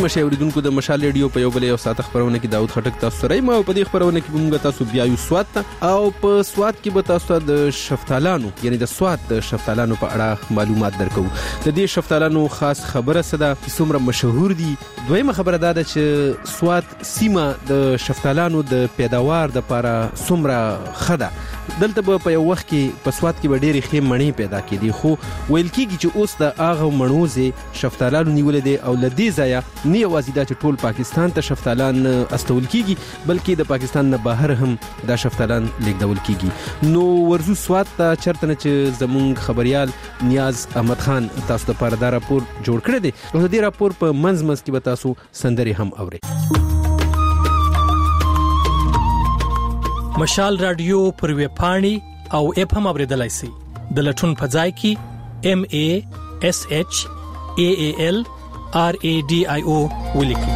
مشه اوریدونکو د مشال ریډیو په یو بل یو ساعت خبرونه کې داود خټک تاسو سره ما په دې خبرونه کې موږ تاسو بیا یو سواد او په سواد کې به تاسو د شفتالانو یعنی د سواد د شفتالانو په اړه معلومات درکو. د دې شفتالانو خاص خبره صدا څومره مشهور دي. دویمه خبره دا ده چې سواد سیمه د شفتالانو د پیداوار د لپاره څومره خده. دلته په یو وخت کې په سواد کې به ډېرې ښې مڼې پیدا کېدې، خو ویل کېږي چې اوس د هغه مڼو شفتالانو نیولې دي او له دې ځایه نه یوازې دا چې ټول پاکستان ته شفتالان استول کېږي بلکې د پاکستان نه بهر هم دا شفتالان لیږدول کېږي. نو ورزو سواد ته چرته نه چې زمونږ خبریال نیاز احمد خان تاسو ته دا راپور جوړ کړی دی او د دې راپور په منځ کې به تاسو سندرې هم اورئ. مشال رادیو پر ویب پاڼې او اپ هم اوریدلای شئ. د لټون په ځای کې MASHAALRADIO ولیکئ.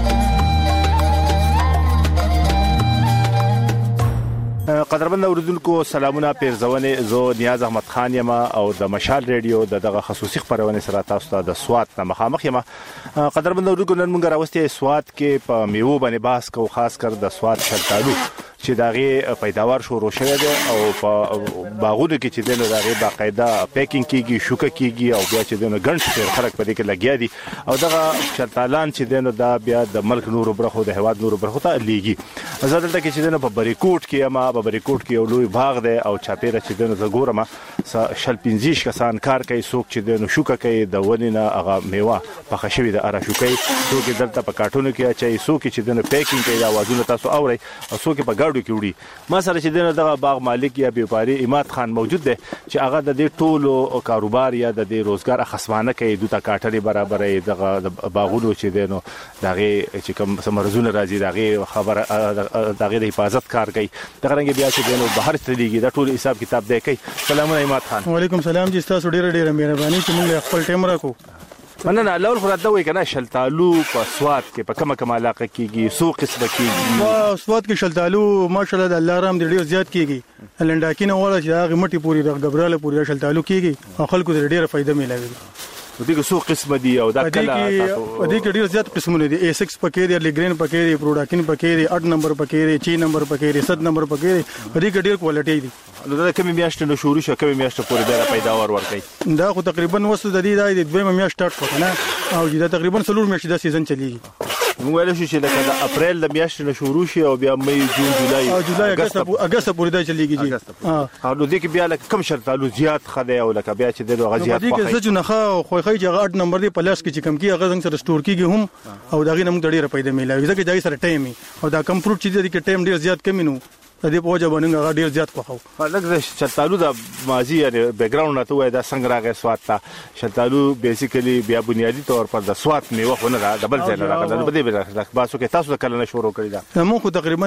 قدرمن اوریدونکو سلامونه، پیرزونه زه نیاز احمد خان یم او د مشال ریډیو دغه خصوصي خبرونه سره تاسو ته د سواد نه مخامخ یم. قدرمن اوریدونکو نن موږ راوستي سواد کې په میوه باندې بحث کوو، خاص کر د سواد شفتالو چې داغه پیداوار شروع شوه دی او په باغونو کې چې دنه داغه باقاعده پیکینګ کیږي، شوکه کیږي او بیا چې دنه ګڼ څه خلک په دې کې لګیا دي او دغه شفتالان چې دنه دا بیا د ملک نورو برخو د هواد نورو برخو ته لیږي. زه دلته کې چې دنه په بریکوټ کې ما په بریکوټ کې یو لوی باغ دی او چاپیره چې دنه زګورم شل 15 کسان کار کوي، څوک چې دنه شوکه کوي د ونینه هغه میوه په خشوي د اره شوکي، څوک دلته په کارټونو کې اچي، څوک چې دنه پیکینګ کوي دا وازونه تاسو اوري او څوک په وړي. ما سره چې دغه باغ مالک یا بیوپاری اماد خان موجود دی چې هغه د دې ټولو کاروبار یا د دې روزګار اخصمانه کوي، دوه کارټري برابرې دغه باغونو چې دینو دغه چې کوم سمرزونه راځي دغه خبر دغه د حفاظت کار کوي. دغه رنګ بیا چې دینو بهر ته لیږي دا ټول حساب کتاب دی کوي. سلام اماد خان. وعلیکم سلام جی، تاسو ډیره مهرباني چې موږ خپل ټیم راکو. مننه. اول خو راته وای کنه شلتالو په سواد کې په کومه علاقه کېږي، سو قسمه کېږي؟ په سواد کې شلتالو ماشاءالله د الله رحم ډیر زیات کېږي. لنډاکینه ولا چې هغه مټي پوری د غبراله پوری شلتالو کېږي او خلکو ډیره فائدہ ملوي. دغه سو قسمه دي او دا کله تاسو دې کې ډیر زیات قسمونه دي. A6 پکې دي، لیګرین پکې دي، پروډاکین پکې دي، 8 نمبر پکې دي، 6 نمبر پکې دي، 7 نمبر پکې دي. دې کې ډیر کوالټي دي. نو دا کومې میاشتې نو شروع شو، کومې میاشتې پورې دا پیداوار ورکړي؟ دا خو تقریبا وسو د دې د دویمه میاشت سٹارټ شو کنه او دا تقریبا څلور میاشتې د سیزن چلیږي. موږ ویل شو چې لکه د اپریل د میاشتې نو شروع شي او بیا مې جون جولای اگست پورې دا چلیږي جی. او نو دې کې بیا لکه کم شرطالو زیات خده او لکه بیا چې دغه غزيات په دې کې څه نه خو خو چې 8 نمبر دی پلاس کې چې کم کې هغه څنګه سره سٹور کیږي هم او داغه نمک ډیره پیدا ملایي ځکه دای سره ټایم او دا کم فروټ چې دې کې ټایم ډیر زیات کمی نو د دې په وجه باندې هغه ډیر زیات خوخو. لکه شلتالو د ماضي یعنی بیک گراوند نه ته دا څنګه راغی سواد ته؟ شلتالو بیسیکلی بیا بنیادی طور پر د سواد میوه خو نه د بل ځای نه راغله. په دې بل باسو کې تاسو کله نه شروع کړی دا؟ مو خو تقریبا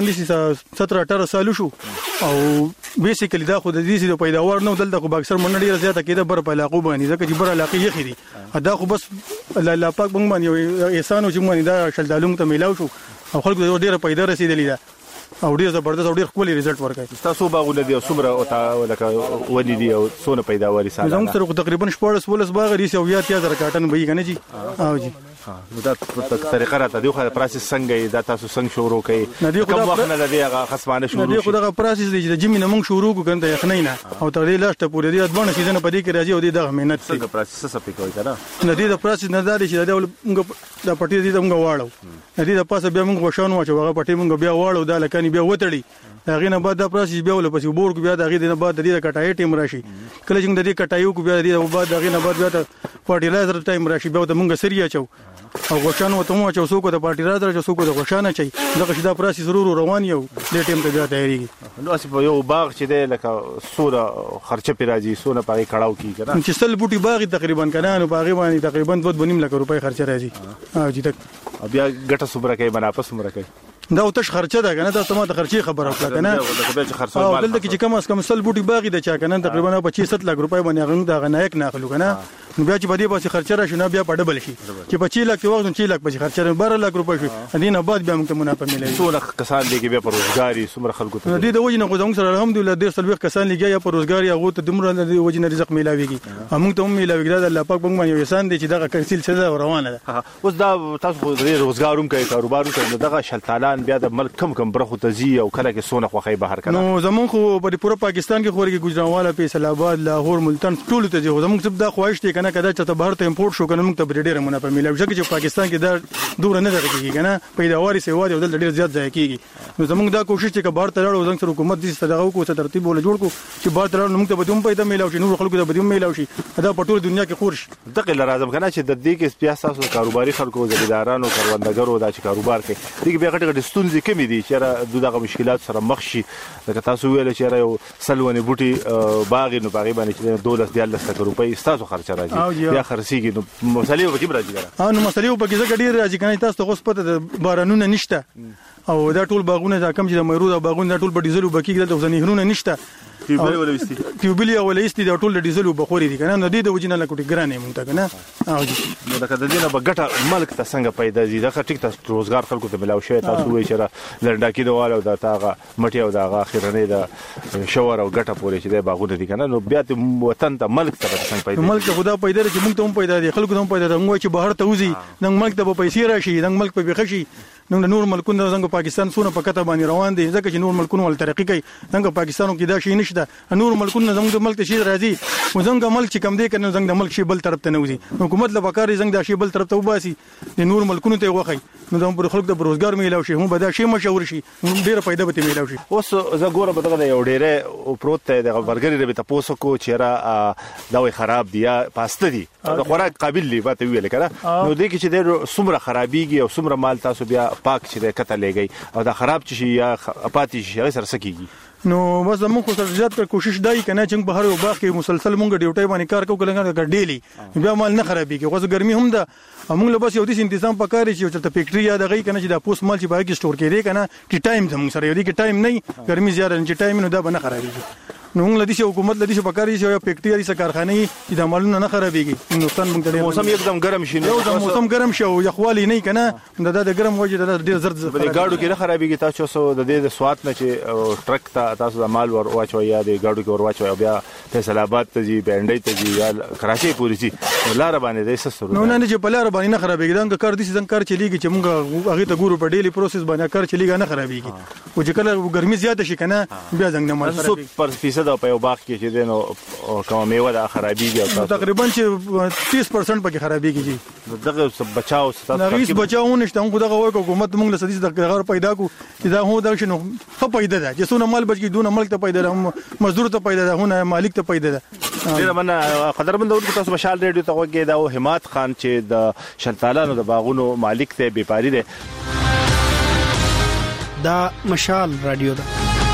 17-18 سال شو او بیسیکلی دا خو د دې د پیداوار نو دلته خو باکسر مونږ ډیره زیاته کېده بر په علاقو باندې ځکه چې بر علاقې یې خېدي دا خو بس الله پاک مونږ باندې احسان او چې مونږ دا شلتالو ته میلاو شو او خلکو ډیره پیدا رسیدلی دا او ډیر زبردست او ډیر خپل ریزلټ ورکړي. تاسو باغونه دي او څومره او لکه ونی دي او څونه پیداواري ساده؟ زموږ سره تقریبا 14 باغ لري او 1000 کارټن به یې کنه جی. او جی نو دا طریقه راته دی خو پروسس څنګه دا تاسو څنګه شروع کړئ؟ کوم وخت نه دی هغه خصمانه شروع دی؟ خو دا پروسس دی چې جمی نه موږ شروع کوو کنه یخنۍ نه او تر دې لاست پورې دی ځوان سیزن په دې کې راځي او دې د مهنت څنګه پروسس څه پکوي کنه؟ نه دی د پروسس نه دا چې دا موږ د پټي دې موږ واړو نه دی د پاسه بیا موږ وښانو چې هغه پټي موږ بیا واړو دا لکه بیا وتړي هغه نه بعد دا پروسس بیا ول پسې بور کو بیا دغه نه بعد د دې کټای ټیم راشي کله چې د دې کټایو کو بیا د بعد دغه نه بعد بیا فرټیلایزر ټیم راشي بیا د موږ سریه چو او غوښانو ته مو چې څوک د فرټیلایزر چې څوک د غوښانه چي دغه شدا پروسس ضرور روان یو د ټیم ته بیا تیاریږي. نو اسی په یو باغ چې دی لکه سوره خرچه پیراځي سونه پای کړهو کی کنه چې سل بوټي باغ تقریبا کنه نو باغ باندې تقریبا 2.5 لک روپۍ خرچه راځي. او چې تک بیا ګټه صبره کوي منافع صبره کوي دا اوتش خرچه ده کنه تاسو ما ته خرچي خبره وکړه کنه او دلته کې چې کم از کم سل بوټي باغی د چا کنه تقریبا 25 لک روپۍ باندې غن دا غنایک ناخلو کنه نو بیا چې بدی پاسه خرچه راشي نه بیا په ډبل شي چې 25 لک وخت 6 لک پاسه خرچه 12 لک روپۍ شي دینه بعد بیا موږ ته منافع ملي څو لک کسان دي کې بیا پر روزګاری څومره خلکو ته دې د وجه نه غوډم سره الحمدلله ډیر سلوي کسان لګي یا پر روزګاری هغه ته دمر د وجه نه رزق ملاويږي موږ ته هم ملاويږي دا الله پاک موږ یو انسان دي چې دا کسیل څه روانه ده اوس دا تاسو خو روزګاروم کوي کاروبارو کوي دغه شلتالان بیا د ملک کم برخو ته زی او کله کې سونه خوخي بهر کړه نو زمون خو په پوره پاکستان کې خوري ګجراواله فیصل آباد لاهور ملتان ټول ته ځو زمون څه دا خواهش دي کنه کدا چې ته بهر ته امپورټ شو کنه موږ ته ډېر منافع ملي ځکه چې پاکستان کې دا دور نه درکېږي کنه پیداواري سیوا دی ډېر زیات ځای کېږي نو زمون دا کوشش چې بهر ته لاړو زنګ سره حکومت دې ستدغه کو څه ترتیب ول جوړ کو چې بهر ته لاړو موږ ته بدوم پیدا ملي او چې نور خلکو ته بدوم ملي او شي دا په ټول دنیا کې خورش دغه لازم کنه چې د دې کې سیاست او کاروباري خلکو زمیدارانو کاروندګرو دا چې کاروبار کوي دغه بیا غټ ستونزې کمی دي چې دغه مشکلات سره مخ شي لکه تاسو ویل چې یو سلونه بوټي باغ نو باغ باندې چې 12 روپۍ تاسو خرچ راځي یا خرڅيږي نو مسلې وبکې راځي نو مسلې وبکې زګ ډیر راځي کنه تاسو ته پته د بارانونه نشته او دا ټول باغونه دا کم چې د مېرو دا باغونه دا ټول په ډیزل وبکې د ځنهرونه نشته ټیوبل ولويستي دا ټول د ډیزل وبخوري دي کنه نو د وجنه لکه ګرانې مونږ ته کنه نو دا کده دینه بغټه ملک ته څنګه پیدا دي دا ټیک ته روزګار خلکو ته ملاو شي تاسو وایي چې لړډاکی دیواله دا تاغه مټي او دا اخرنه دا شاور او ګټه پورې چې د باغونه دي کنه نو بیا ته وطن ته ملک ته څنګه پیدا ملک ته خدا پیدا چې مونږ ته هم پیدا دي خلکو ته هم پیدا دي موږ چې بهر ته وځي نن ملک ته په پیسې راشي نن ملک په بخشي نو نور ملکونه څنګه پاکستان سونه په کته باندې روان دي ځکه چې نور ملکونه ول ترقی کوي څنګه پاکستانو کې دا شي نشته نور ملکونه زموږ ملک ته شي راځي څنګه ملک چې کم دی کنه څنګه ملک شي بل طرف ته نه وځي حکومت له بکاري څنګه دا شي بل طرف ته وباسي د نور ملکونو ته وخی نو د خلکو د روزګار میلاو شي هم به دا شي مشور شي ډیره پیدا به میلاو شي اوس زه ګوره به دغه یو ډیره پروت دی د برګری ربه تاسو کو چیرې دا وي خراب دی یا پاسته دی د خوراک قابل دی واته ویل کړه نو دې کې چې د سمره خرابيږي او سمره مال تاسو بیا پاک چې د کته لګي او دا خراب شي یا اپاتی شي سره سکیږي نو بس موږ خو سره زیات کوشش دای کنه چې بهر یو باغ کې مسلسل موږ ډیوټي باندې کار کوو کله ډیلی بیا مال نه خرابيږي خو ګرمي هم ده موږ له بس یو د تنظیم پکاري چې ته فیکټری یا دغه کنه چې دا پوس مال چې باغ کې سٹور کړي کنه چې ټایم زموږ سره یو دی کې ټایم نه ګرمي زیاده چې ټایم نو دا به نه خرابيږي نو موږ لدی حکومت لدی پکاري چې یو فیکټری یا کارخانه چې د مالونو نه خرابيږي نقصان موږ ته موسم یکدم ګرم شي نو موسم ګرم شو یخوالي نه کنه دا د ګرم وجه د ډیر زرد د گاډو کې نه خرابيږي تاسو د دې سوات نه چې ټرک ته تاسو د مال ور واچوي یا د گاډو کې ور واچوي بیا فیصل آباد ته جی بینډي ته جی یا کراچي پوری جی لار باندې د سسرو نو نه چې په لار باندې نه خرابيږي دا کار دي چې کار چلیږي چې موږ هغه ته ګورو په ډیلی پروسس باندې کار چلیږي نه خرابيږي او چې کله ګرمي زیاته شي کنه بیا څنګه مال خرابيږي پر فیصد په یو باغ کې چې دنو کوم میوه د خرابيږي او تقریبا چې 30% پکې خرابيږي جی دغه بچاو ستاسو بچاو نشته موږ دغه وایو حکومت موږ له سدي د غیر پیدا کو چې دا هو دا شنو خو پیدا ده چې څونه مال بچي دونه ملک ته پیدا ده مزدور ته پیدا ده هونه مالک ته پیدا ده ډیر مننه قدرمن دور تاسو مشال ریډیو ته وګورئ دا همت خان چې د شلتالانو د باغونو مالک ته بیپاری ده دا مشال رادیو ده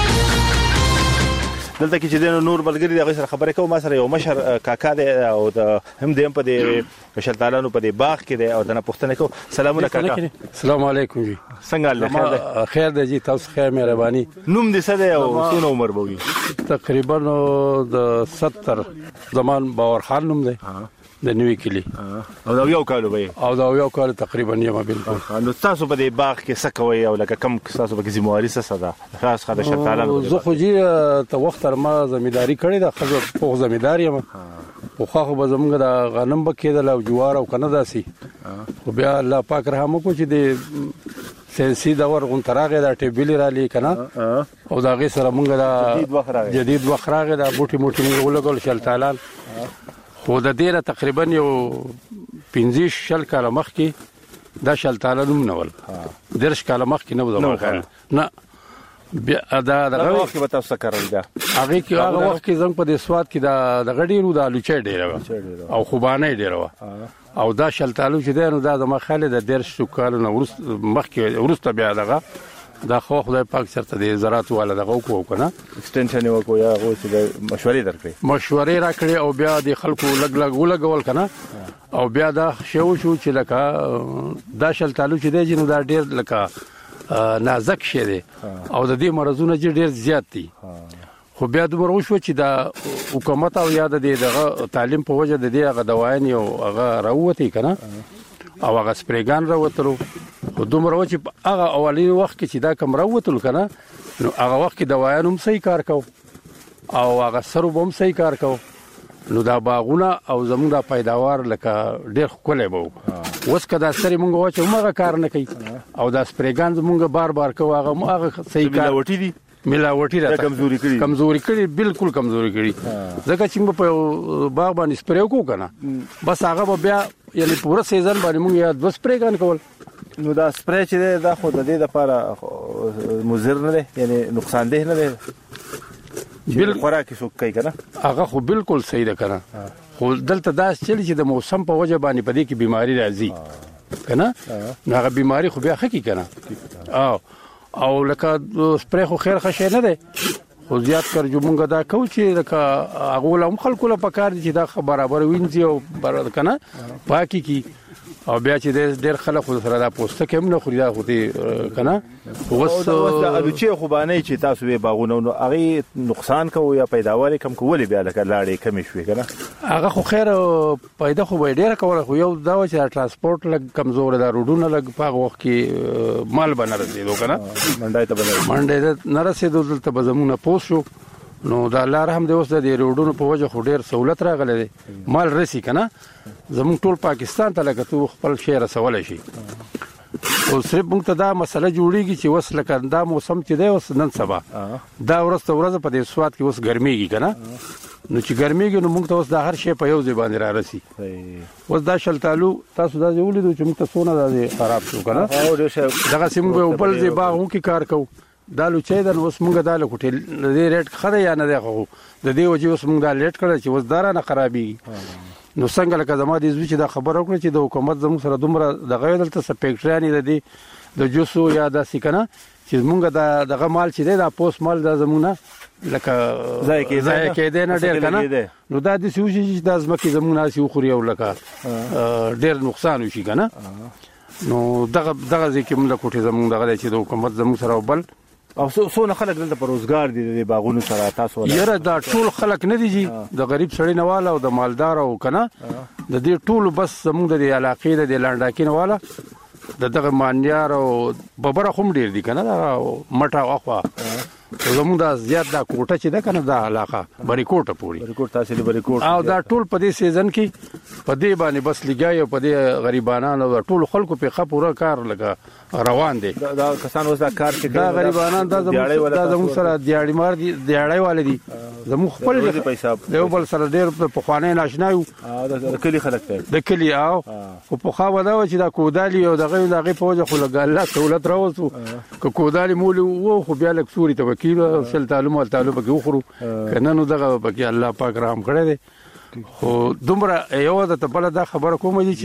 دلته کې چې د نور بلګری دغه سره خبرې کوم ما سره یو مشر کاکا دی او د هم دیم په دې شلتالانو په دې باغ کې دی او د نه پښتنه کو سلامونه کاکا السلام علیکم جی څنګه الله خیر دی جی تاسو خیر مهرباني نوم دې څه دی او څونه عمر بوي تقریبا د 70 زمان باور خان نوم دی د نوې کلی او دا یو کال به او دا یو کال تقریبا یم بالکل نو تاسو په دې باغ کې څه کوي او لکه کم تاسو په ذمہواری څه ده خاص خاطر شلتالانو زه خو جی ته وخت ما زمینداری کړې ده خو په زمینداری یم خو خو به زمونږ د غنم به کېدل او جوار او کنه داسي خو بیا الله پاک رحم وکړي چې د سیاسي دور غونتراغه د ټیبلی را لې کنه او دا غي سره مونږ د جدید وخراغه د بوټي موټي مونږ ولګول شلتالان خو د ډیره تقریبا یو 15 کال مخکې دا شلتالان نه ول درش کال مخکې نه وځم نه بیا دا دغه وخت به تاسو کارل بیا هغه کې هغه وخت کې زنګ په دې سواد کې د غډیرو د لوچې ډیره او خوبانه ډیره او دا شلتالو چې دا نو دا د مخاله د درش کال نه مخکې ورسته بیا دغه دا خو خدای پاک چرته د زراعت والا دغه کو کنه ایکستنشن وکړو یا غو چې مشورې درکړي مشورې راکړي او بیا د خلکو لګ ولګول کنه او بیا دا شو چې لکه دا شلتالو چې دی نو دا ډیر لکه نازک شي دي او د دې مرزونه ډېر زیات دي خو بیا دومره وشو چې د حکومت او یا د تعلیم په وجه د دې هغه دوايان یو هغه راووتي کنه او هغه سپریګان راوتلو خو دومره و چې هغه اولین وخت کې چې دا کم راوتل کنه نو هغه وخت کې دوايان هم صحیح کار کو او هغه سرو هم صحیح کار کو نو دا باغونه او زموږ د پیداوار لکه ډېر ښکلی به اوس که دا سترې مونږ وچو هغه کار نه کوي او دا سپریګان زمونږ بار بار کوو هغه صحیح کار ملاوټي راته کمزوري کړي بالکل کمزوري کړي ځکه چې موږ په باغ باندې سپری وکړو کنه بس هغه به بیا یعنی پوره سیزن باندې موږ یا 2 سپریګان کول نو دا سپری چې دا خو د دې لپاره مضر نه دی یعنی نقصان ده نه دی بل خوراک څوک کوي کنه هغه خو بالکل صحیح ده کنه خو دلته دا چې د موسم په وجه باندې پدې کې بیماری راځي کنه هغه بیماری خو بیا خکی کنه او لکه سپری خو خیر خشه نه ده خو زیات کار جو مونږه دا کو چې لکه هغه لهم خلکو له پکار دي چې دا برابر وینځي او برابر کنه پاکي کی او بیا چې ډېر خلک خو سره دا پوسټ کوم نه خوري دا خو دې کنه اوس د الوچې خو باندې چې تاسو به باغونه نو هغه نقصان کوي یا پیداوار کم کول بیا لکه لاړې کم شوي کنه هغه خو خیر پیدا خو ډېر کوله خو یو دا و چې ترانسپورت لګ کمزور دا روډونه لګ په وخت کې مال بنه رسیدو کنه منډه نه رسیدو دلته به زمونه پوسو نو دا الله رحم دی اوس د روډونو په وجه خو ډېر سہولت راغلی دی مال رسی کنه زموږ ټول پاکستان ته لکه تو خپل شی رسولی شي او صرف موږ ته دا مسله جوړیږي چې اوس لکه دا موسم چې دی اوس نن سبا دا ورځ په دې سواد کې اوس ګرمیږي کنه نو چې ګرمیږي نو موږ ته اوس دا هر شی په یو ځای باندې را رسی اوس دا شلتالو تاسو دا ولیدو چې موږ ته څونه دا خراب شو کنه دغه سیم په بل ځای باغ کې کار کوو دا لوچې د اوس موږ دا لکوټل د ریټ خره یا نه دی خو د دې وجه اوس موږ دا لیټ کړل چې اوس دارا نه خرابي نو څنګه لکه زما د زوی چې دا خبر وکړه چې د حکومت زموږ سره دومره د غوې دلته سپیکټرانی د دې د جوسو یا د سکنه چې موږ دغه مال چې دی دا پوس مال د زمونه لکه ځای کې نه ډېر کنه نو دا د سوشي چې د ازمکه زمونه سی خوري او لکه ډېر نقصان وشي کنه نو دغه ځکه موږ کوټه زمونه دغه چې د حکومت زموږ سره وبل او څونه خلک دلته پر روزګار دي د باغونو سره تاسو یره دا ټول خلک نه دي د غریب سړی نه والا او د مالدار او کنه د دې ټول بس زموږ د علاقې د لانډاکین والا دغه مانیار او ببره هم ډیر دي کنه دا مټه واخوا زموږ د زیات دا کوټه چې ده کنه دا علاقه بری کوټه پوری بری کوټه تاسو بری کوټه او دا ټول په دې سیزن کې په دې باندې بس لګای په دې غریبانو او ټول خلکو په خپوره کار لګا روان دي دا کسان اوس دا کار کوي دا غریبانو دا زموږ سره دیاړي مار دي دیاړي والدي زموږ خپل پیسې یو بل سره ډېر په خوانې ناشنا یو د کلی خلک ته د کلی او په خوا ودا چې دا کودالي او دغه په وجه خو لګا الله سہولت راوځو کودالي مول وو خو بیا لک سوري ته وکیل سل تعلم او تعلم کې وخرو کنه نو دغه بګي الله پاک رحم کړی دی خو دومره یو د تبل دا خبره کوم دي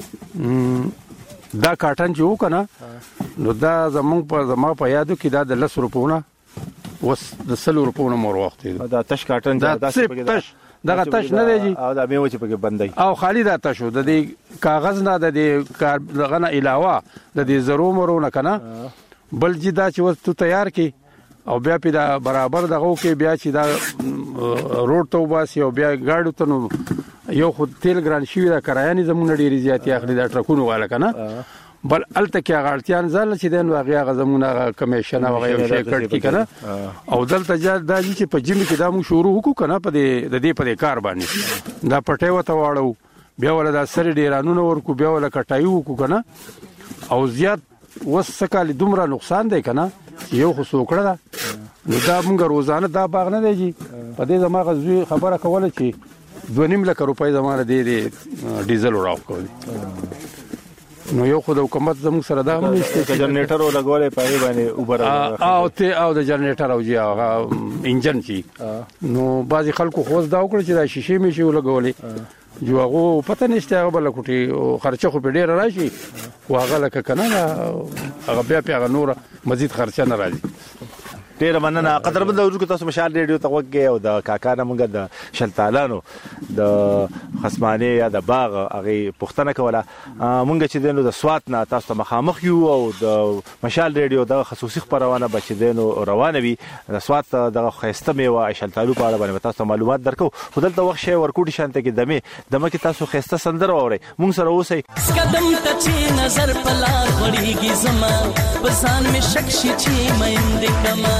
چې دا کاټن چې وکنه نو دا زما په یادو کې دا د 10 روپونه وس د 100 روپونه مور وخت دا تش کاټن دا تش دغه تش نه دی او دا میوه چې پکې بندي او خالی دا تشو د دې کاغذ نه د دې کار دغه نه علاوه د دې زرو مرو نه کنه بل جدا چې وس تو تیار کی او بیا په دا برابر دغه کې بیا چې دا روډ ته وباسي او بیا گاډو ته نو یو خو تیل ګران شي دا کرایانې زمونه ډیری زیاتې اخلي دا ټرکونو والا کنه بل الته کې غړتيان ځل چې دین واقعیا غزمونه کمیشن او یو شي کټ کی کنه او دلته دا چې په جمی کې دا مو شروع وکړو کنه په دې په کار باندې دا پټه وته واړو بیا ول دا سری ډیرانونه ورکو بیا ول کټایو وکړو کنه او زیات وسکه دومره نقصان دی کنه یو خو سوکړه ده نو دا موږ روزانه دا باغ نه دی په دې زما غزوی خبره کوله چې 2.5 لک روپۍ زمانه دی ډیزل راو کوي نو یو خو د حکومت زموږ سره دا هم نشته چې جنریټر ولګولې پای باندې اوبر او د جنریټر او جی انجن چی نو بعضی خلکو خوځ دا وکړي چې دا شیشې می شي ولګولې جو هغه پته نشته هغه بل کوټي خرچه خو په ډیر راشي خو هغه لکه کنه هغه بیا په نور مزید خرچه نه راځي ډیر مننه قدرمن اورونکو تاسو مشال ریډیو ته وګورئ او د کاکا نمنګ د شلتالانو د خصمانه یا د باغ هغه پښتنه کوله مونږ چې دینو د سوات نه تاسو ته مخامخ یو او د مشال ریډیو د خصوصي خبرونه بچ دینو روانه وي د سوات د خيسته میوه شلتالو په اړه باندې تاسو معلومات درکو خدای ته وخت شي ورکوټی شانته کې دمه کې تاسو خيسته سندره اوري مونږ سره اوسئ قدم ته چې نظر پلار وړيږي زما بسان می شکشي چې مېند کما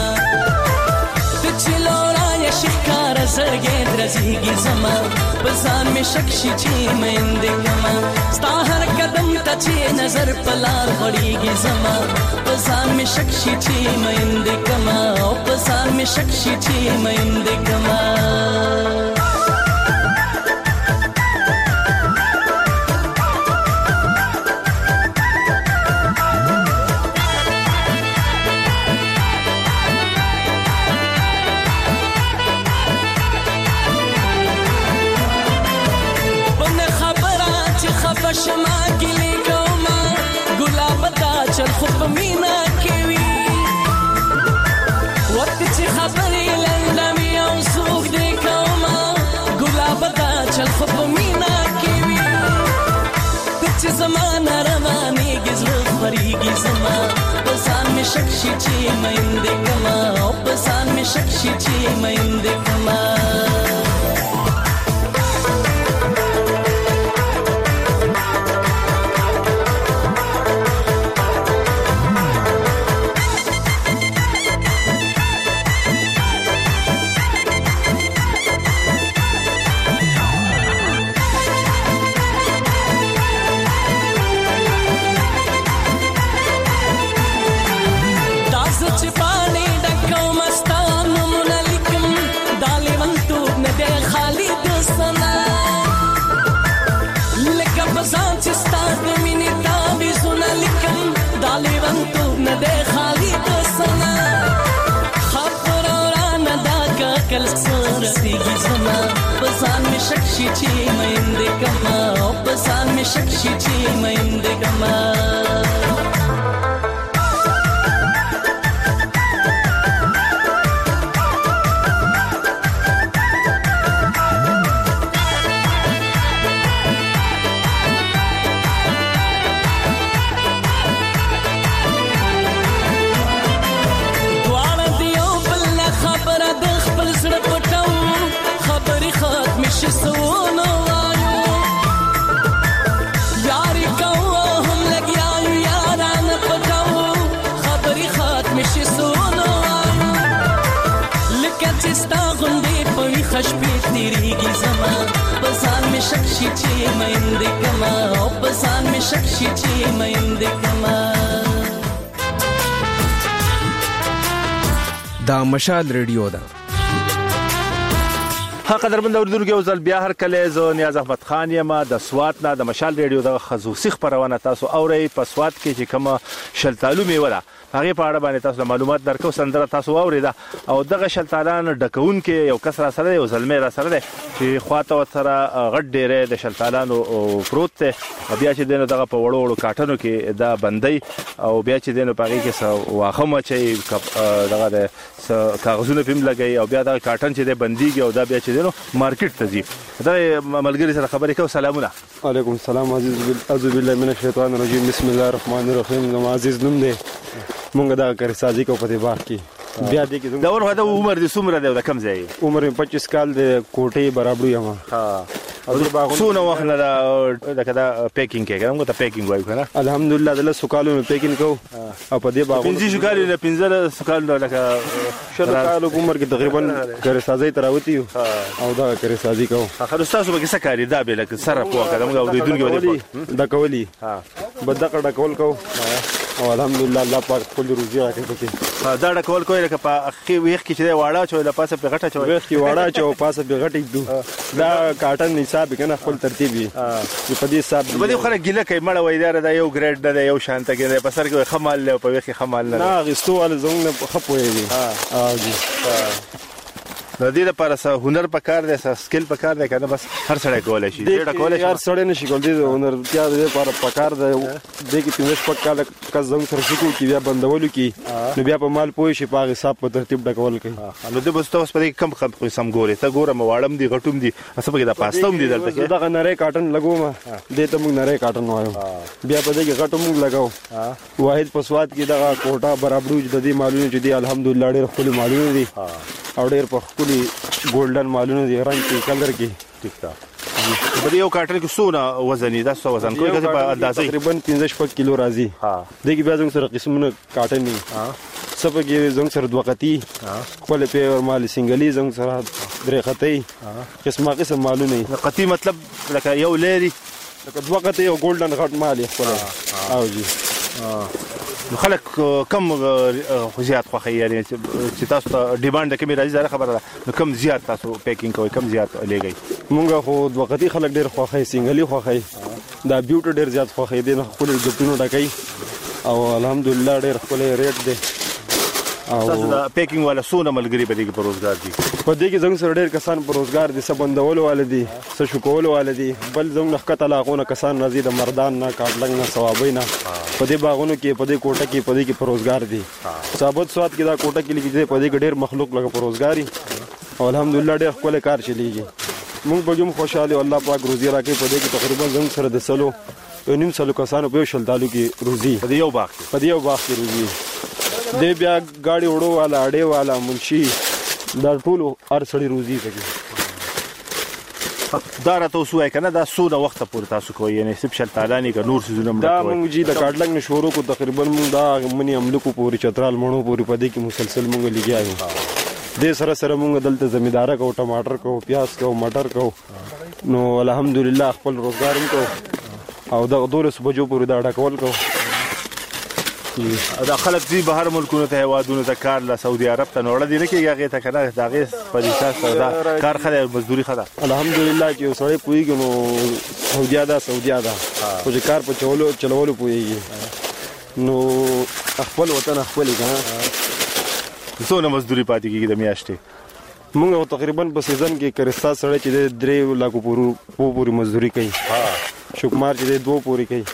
چلورا یا شکار زړګې درځيږي زما بسان می شکشي چې مېند کما ستا هر قدم ته چې نظر پلار وړيږي زما بسان می شکشي چې مېند کما او بسان می شکشي چې مېند کما شما ګلې کوما ګلاب تا چل خو په مینا کې وی وخت چې خبرې لندمي او سوق دې کوما ګلاب تا چل خو په مینا کې وی چې زمانه رواني گزر فريږي زما پسان می شکشي چې مېند کما او پسان می شکشي چې مېند کما پسان می شکشي چې مېند کما او پسان می شکشي چې مېند کما خش په تیریږي زما پسان می شکشي چې مېند کما او پسان می شکشي چې مېند کما دا مشال ریډیو دا قدرمن اوردونکو یو ځل بیا هر کله زه نیاز احمد خان یم د سوات نه د مشال ریډیو د خصوصي خبرونه تاسو اورئ په سوات کې چې کوم شلتالو میوه ده هغه په اړه باندې تاسو معلومات درکو سندره تاسو اوریدا او دغه شلتالان ډکون کې یو کس را سره یو زلمه را سره چې خواته وتره غټ ډیره د شلتالانو پروت ته بیا چې دینو دغه په وړو وړو کاټنو کې دا بندي او بیا چې دینو پاره کې واخه مچي دغه د کاغذونه پم لګي او بیا دا کاټن چې د بنديږي او دا بیا چې دینو مارکیټ ته ځي دا ملګری سره خبرې کوم سلامونه وعلیکم السلام عزیز بالله من الشیطان الرجیم بسم الله الرحمن الرحیم نو عزیز نوم دی مونږ دا کار سازي کو په دې باغ کې بیا دې کې دا ورته د عمر دې څومره دی دا کم ځای عمر 25 کال د کوټې برابر یم ها او د باغونو څونه وخت نه دا کدا پیکینګ کې موږ ته پیکینګ وایو کنه الحمدلله د سکالو پیکینګ کو او په دې باغونو 15 شکالو نه 15 سکالو لکه شل کال عمر کې تقریبا کار سازي تراوتی او دا کار سازي کو خلاص تاسو به څه کاری دا به لکه سره پوه کړه موږ د دونکو دا کولی ها بدقه ډکول کو او الحمدلله الله پاک خپل روزي راکړي پکې دا ډکول کوی لکه په اخی ویخ کې چې واړه چوي د پاسه په غټه چوي ویخ کې واړه چو پاسه په غټه دو دا کاټن حساب کنه خپل ترتیبي په دې حساب په دې خره ګیله کوي مړ وای دا یو ګریډ ده یو شانته کې په سر کې خمال له په ویخ خمال نه غستو ول زنګ نه خپوي دي ها جی د دې لپاره څه هنر پکار دی څه سکل پکار دی کنه بس هر سړی کولای شي ډېر کولای شي هر سړی نشي کولای د هنر بیا د لپاره پکار دی د کې 15 پک کال کس زنګ سره شکو کې بیا بندولو کې نو بیا په مال پوي شي په حساب په ترتیب ډکول کوي نو د بس تاسو په کم خم سم ګوري ته ګوره مواړم دي غټوم دي اسه په دا پاستوم دي دلته کې دا نری کاټن لګوم دې ته موږ نری کاټن وایو بیا په دې کې غټوم لګاو واحد په سواد کې دا کوټه برابرو د دې مالونه چې دي الحمدلله ډېر خپل مالونه دي او ډېر په خپل ګولډن مالونه دي رنگ کې کلر کې ټیک تا په دې یو کاټن کې سونه وزن دا څو وزن کوي چې په اندازې تقریبا 15 کیلو راځي د کې بیا زنګ سره قسمونه کاټن دي سبا کې زنګ سره دوه قطي خپل په مال سنگلي زنګ سره درې قطي قسم مالونه قطي مطلب لکه یو لري لکه دوه قطي او ګولډن غټ مال خپل او جی خلک کم زیات خوښي یعنی چې تاسو ته ډیماند کې راځي زره خبره ده کم زیات تاسو پیکینګ کوئ کم زیات لګي مونږ خو د وختي خلک ډېر خوښي سنگلي خوښي دا بیوټ ډېر زیات خوښي دي خپل ګټونو ډکې او الحمدلله ډېر خپل ریټ دي او تاسو دا پیکینګ والا سونه ملګری په دې کې پروزګار دي په دې کې زنګ سره ډېر کسان پروزګار دي سبندول والدي سشکول والدي بل زنګ نخکته لاغونه کسان راځي د مردان نه کاټلنګ نه ثوابین په دې باغونو کې په دې کوټه کې په دې کې پروزګار دي ثابت سواد کې دا کوټه کې لګي په دې کې ډېر مخلوق لګ پروزګاری او الحمدلله ډېر خپل کار چلیږي موږ به هم خوشاله الله پاک روزي راکړي په دې کې تقریبا زنګ سره د سلو یو نیم سلو کسانو په شل تعلق کې روزي په دې یو باغ کې روزي دې بیا گاڑی وړو والا اډې والا منشي دا ټول هر سړی روزي کوي دا راته وسوای کنه دا سوده وخت پورې تاسو کوی یعنی سب شل تعالی کا نور سيزونه دا مونږ جی د کاټلنګ نشورو کو تقریبا مونږ دا منی املکو پوری چترال مونږ پوری پدې کې مسلسل مونږ لګیایو دې سره سره مونږ دلته زمیدار کو ټماټر کو پیاز کو مټر کو نو الحمدلله خپل روزګار کو او دا دورس بجو پوری دا ډکول کو دا خلک دی بهر ملکونو ته هوادونو ته کار له سعودي عرب ته نوړل دي نه کېږي هغه ته کنه دا غي په اساس دا کار خله مزدوري خله الحمدلله چې سړی پويږي نو سعودي دا خو چې کار په چلولو پويږي نو خپل وطن خپل کنه څونه مزدوري پاتې کېږي د میاشتې موږ تقریبا په سیزن کې کرستا سړی چې 3 لک پورې مزدوري کوي شکمار چې 2 پورې کوي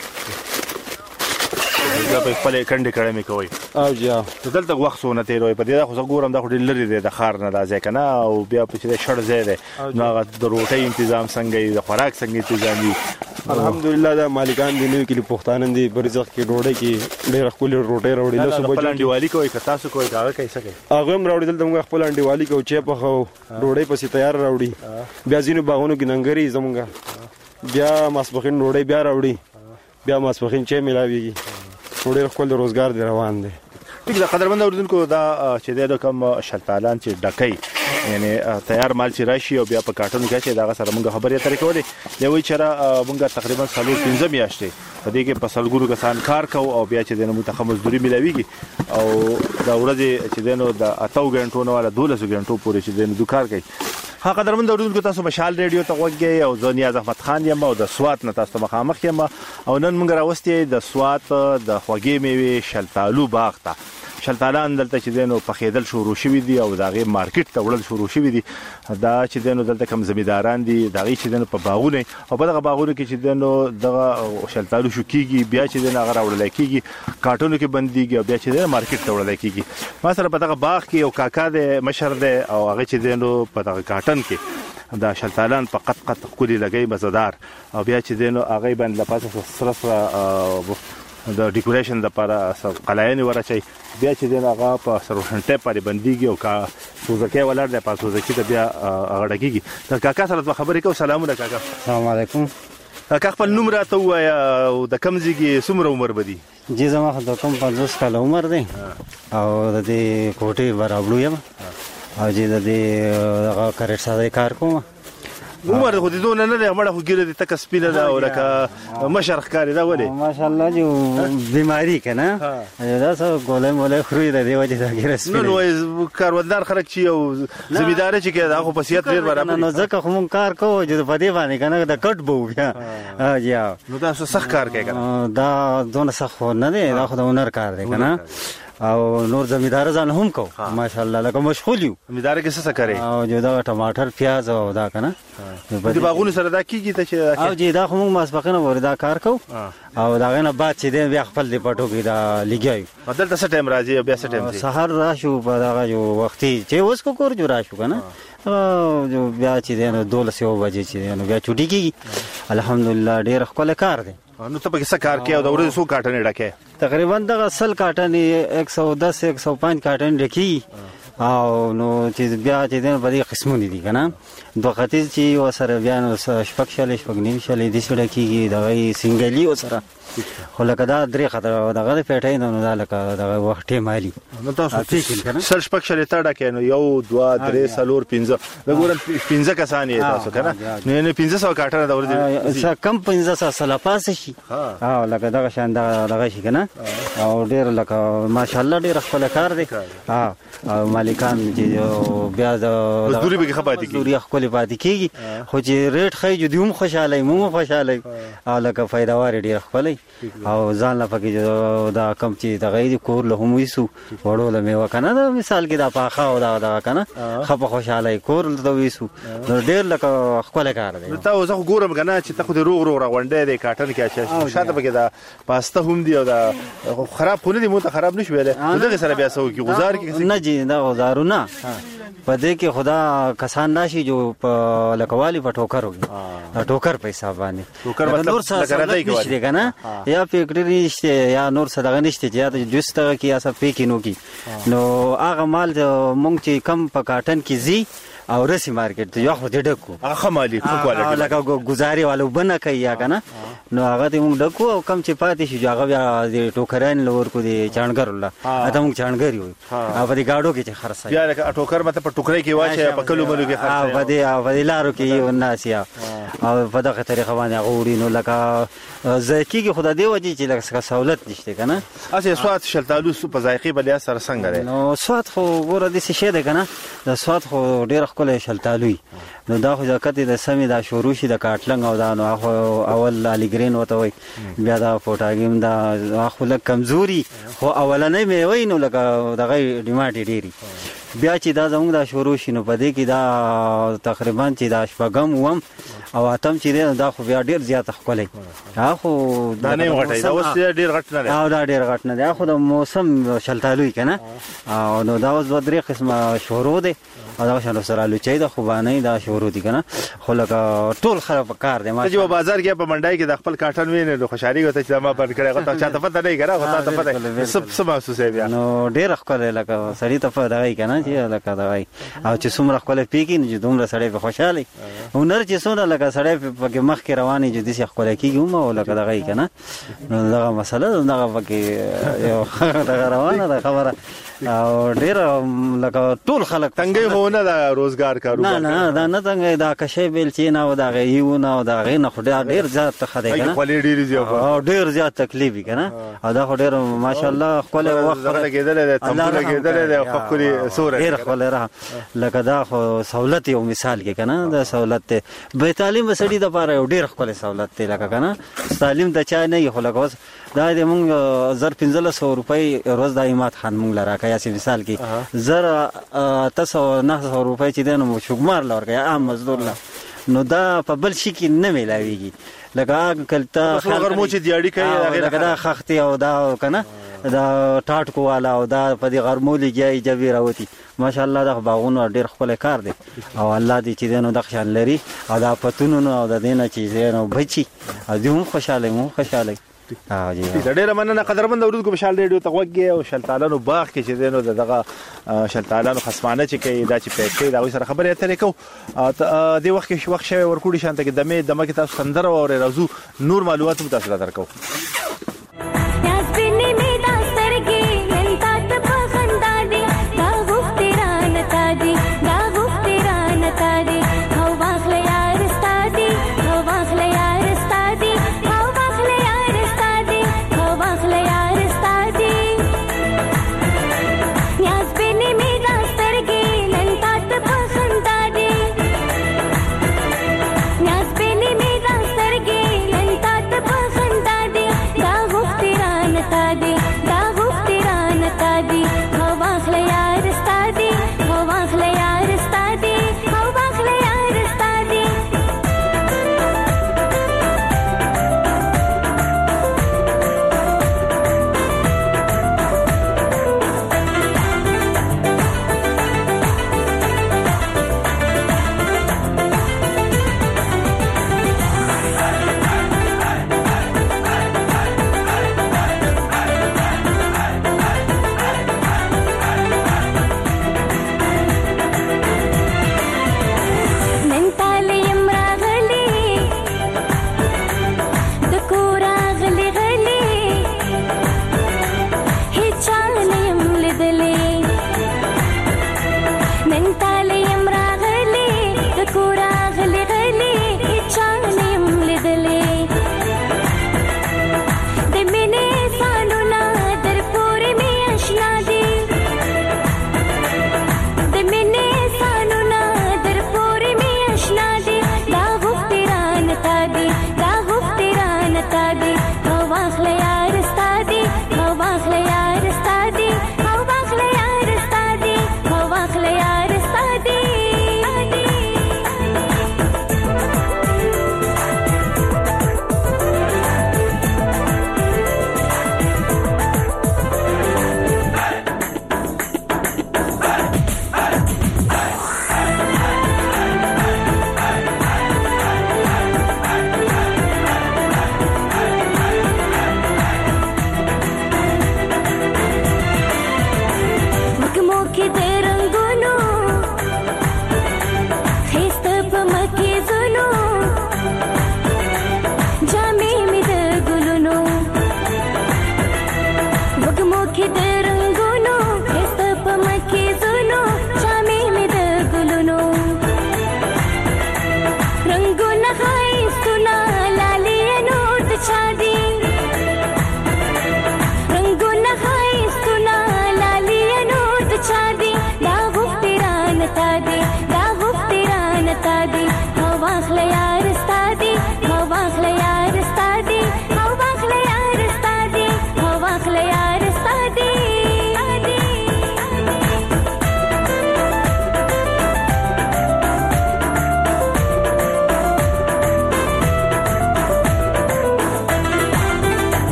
دا په خپل کنده کړه مې کوي او جا دلته وخت سونه تیروي په دې خو ګورم دا خو ډېر لري دی د خار نه راځي کنه او بیا په چې شړ ځای دی نو هغه د روټي تنظیم څنګه د خوراک څنګه تنظیم دي الحمدلله دا مالکان دي نو کې پښتانه دي برزخ کې ډوډۍ کې ډېر خپل روټي راوړي له صبح خپل انډیوالي کوي که تاسو کوي هغه کوي څه کوي هغه هم راوړي دلته موږ خپل انډیوالي کوو چې په خو ډوډۍ پسې تیار راوړي بیا ځینو باغونو کې ننګري زمونږ بیا ماسپخین ډوډۍ بیا راوړي بیا ماسپخین چې ملاويږي ډېر خپل روزګار دی روان دی ټیک دا قدرمن اوردونکو دا چې د کوم شلتالان چې ډکې یعنی تیار مال چې راشي او بیا په کارټون کې چې دا سره موږ خبرې اترې کولې دی وی چې موږ تقریبا 15 میاشتې په دې کې په سلګورو کسان کار کوو او بیا چې د متخم مزدوري ملاويږي او دا ورځې چې دنو د 8 غنټو نه ولا 12 غنټو پورې چې دنو د کار کوي ها قدرمن اوردونکو تاسو مشال ریډیو ته وګورئ او زه نیاز احمد خان یم او د سوات نه تاسو مخامخ یم او نن موږ راوستي د سوات د خوږې میوه شلتالو باغ ته شلتالان دلته چې دینو په خېدل شروع شوی دی او داغه مارکیټ ته وړل شروع شوی دی دا چې دینو دلته کم زمیداران دي داغه چې دینو په باغونه او په دغه باغونو کې چې دینو دغه شلتالو شو کیږي بیا چې دینو هغه وړل کیږي کارټونو کې بنديږي او بیا چې دینو مارکیټ ته وړل کیږي ما سره په دغه باغ کې یو کاکا دی مشر دی او هغه چې دینو په دغه کارټن کې دا شلتالان په قط کولی لګي مزدار او بیا چې دینو هغه باندې لپاسه سره د ډیکوریشن لپاره قلاین ورچي بیا چې دغه هغه په سروشنټه پرې بنديږي او کا سوزکه ولر د پاسوزکی ته بیا غړګيږي دا کاکا سره خبرې کوم سلام علیکم السلام علیکم کاکا خپل نوم راته وایا او د کمزګي څومره عمر بدی جی زما خو د کوم 50 کال عمر دی او د دې کوټې برابرو یم او چې د دې هغه کارټ ساده کار کوم عمر خو دې دونه نه دی مړه خو ګیره دې تک سپینه ده او لکه مشرخ کاری دا ولې ماشاءالله جو بیماری کنه دا څه ګولې مولې خوري د دې وجه دا ګیره سپینه نو کاروبار خلک چې او زمیدار چې کې دا خو په سیاست ډیر برابر نو ځکه خو مون کار کوو چې په دې باندې کنه دا کټ بو بیا یا نو دا څه سخت کار کوي کنه دا دونه سخت نه دی دا خو د هنر کار دی کنه او نور زمیدار ځان هم کو ماشاءالله لکه مشغول یو زمیدار کې څه کوي او جو دا ټماټر پیاز او دا کنه د باغونو سره دا کیږي ته او جی دا خو موږ ماسپخینه وردا کار کو او دا غنه بعد چې بیا خپل دی پټو کې دا لګیای بدل څه ټایم راځي بیا څه ټایم سحر راشو په دا جو وختي چې اوس کو کور جو راشو کنه جو بیا چې نو 12 بجې چې نو بیا چټي کیږي الحمدلله ډیر خپل کار دی نو ته په څه کار کې او د ورځې څو کاټنې ډکه تقریبا د اصل کاټنې 110 105 کاټن ډکی او نو چې بیا چې دین په دې قسمونه دي کنه دوه خطیز چې وسره بیا نو شپږ نیم شلې دي سره کیږي دغه سنگلی وسره خو لکه دا درې خطر دغه پیټای نو دا لکه دغه وخت مالي نو تاسو سر شپږ شلې تا ډکه نو 1 2 3 4 5 وګورم 15 کسان یې تاسو کنه نو 1500 کاټنه د ورځې کم 1500 سلا پاس شي او لکه دغه شان دغه شي کنه او ډیر لکه ماشاءالله ډیر خپل کار دی او مالکان چې بیا د مزدوري به خپاتې کیږي مزدوري خپل پاتې کیږي خو چې ریټ خای جو دیوم خوشاله مو خوشاله او لکه فائدہ واره ډیر خپل او ځان لا پکې دا کم چې د غیر کور له هم ویسو وړو له میوه کنه دا مثال کې دا پاخه او دا کنه خپ خوشاله کور له ویسو ډیر لکه خپل کار دی ته زه ګورم کنه چې ته خو روغ راغونډې دی کاټن کې اچي شاته پکې دا پاسته هم دی او دا خراب خونه دی مو ته خراب نشو ویلې دغه سره بیا سو کې گزار کې نه جی دا گزارونه پدې کې خدا کسان ناشي جو لکوالی په ټوکر وي ټوکر په حساب باندې ټوکر مطلب لګراتای کوي کنه یا فیکټری نشته یا نور صدقه نشته چې یا جوسته کې یا څه پیکینو کې نو هغه مال مونږ چې کم په کاټن کې زی او رسی مارکیټ ته یو خو دې ډکو هغه مالي خو کوالټي لکه گزاري والو بنه کوي یا کنه نو هغه ته موږ ډکو او کم چې پاتې شي هغه بیا د ټوکران لور کو دي چانګر الله اته موږ چانګر یو او په دې گاډو کې چې خرڅای بیا لکه ټوکر مته په ټوکرې کې واچي په کلو ملو کې خرڅای په دې په لارو کې یو ناسیا او په دغه طریقه باندې غوړي نو لکه ذایقي خدای دی وجه چې لکه سہولت نشته کنه اسی سواد شلتالو په ذایقي بل اثر څنګه دی نو سواد خو ګوره د څه شه ده کنه د سواد خو ډیر خپل شلتالوي نو دا خو ځکه د سمې دا شروع شي د کاټلنګ او دا نو اول الیګرین وته وي بیا دا پوټاګیم دا خو لک کمزوري خو اولنې مې وای نو لکه دغه ډیماټ ډیری بیا چې دا زموږ دا شروع شي نو پدې کې دا تقریبا چې دا شپږم وم او اتم چې دا خو بیا ډیر زیات خپلې خو دا نه غټي دا اوس ډیر غټ نه دی او دا ډیر غټ نه دی خو د موسم شلتالوي کنه او نو دا اوس درې قسمه شروع دي او دا شنو سره لچې د خوبانه دا شروع دي کنه خو لکه ټول خراب کار دی ما چې په بازار کې په منډای کې د خپل کاټن وینې خوشحالي غوته چې ما پر کړه غوته چاته پته نه کړه غوته پته سب محسوس بیا نو ډیر خپل لکه سړی ته پته دی کنه چې لکه دا او چې څومره خپل پیګی نه چې دومره سړی په خوشحالي هنر چې څونه لکه سړی په مخ کې رواني چې د څه خپل کېږي او لکه دا کنه نو دا مسله دا پکې یو روانه ده خبره او ډیر لکه ټول خلک څنګه هونه دا روزګار کاروبار نه دا نه څنګه دا کښې بیل چې نه و دا غيو نه و دا غي نه خو ډیر زیات خدای کنه خپل ډیر زیات او ډیر زیات تکلیف کنه او دا خو ډیر ماشاءالله خپل وخت کېدل تمبر کېدل خپل سور ډیر خپل راه لکه دا خو سہولت یو مثال کې کنه دا سہولت به تعلیم وسړي د پاره ډیر خپل سہولت ته لکه کنه تعلیم د چا نه خو لکه دا د مونږ 1500 روپۍ روز دایمات خان مونږ لراکه یا مثال کې 900 روپۍ چې دنه شګمار لورګه عام مزدور لا نو دا په بل شي کې نه ملاويږي لکه کلته غرمو چې دیاړي کوي هغه دا خختي او دا کنه دا ټاټ کوواله او دا په دې غرمو لګي جوی راوتی ماشاءالله دا باغونو ډیر خپل کار دی او الله دې چې دنه د خشان لري او دا پتونو او د دینه چې زینو بچي او دې هم خوشاله مو خوشاله دا ډیره مننه قدرمن اورونکو بشال ریډیو ته وګورئ او شلتالانو باغ کې چې دینو دغه شلتالانو خصمانه چې کوي دا چې پیکې دا سره خبرې اترې کو د وخت کې وخت شوی ورکوړي شانته کې دمه کې تاسو سندره او راځو نور معلومات هم تاسو درکو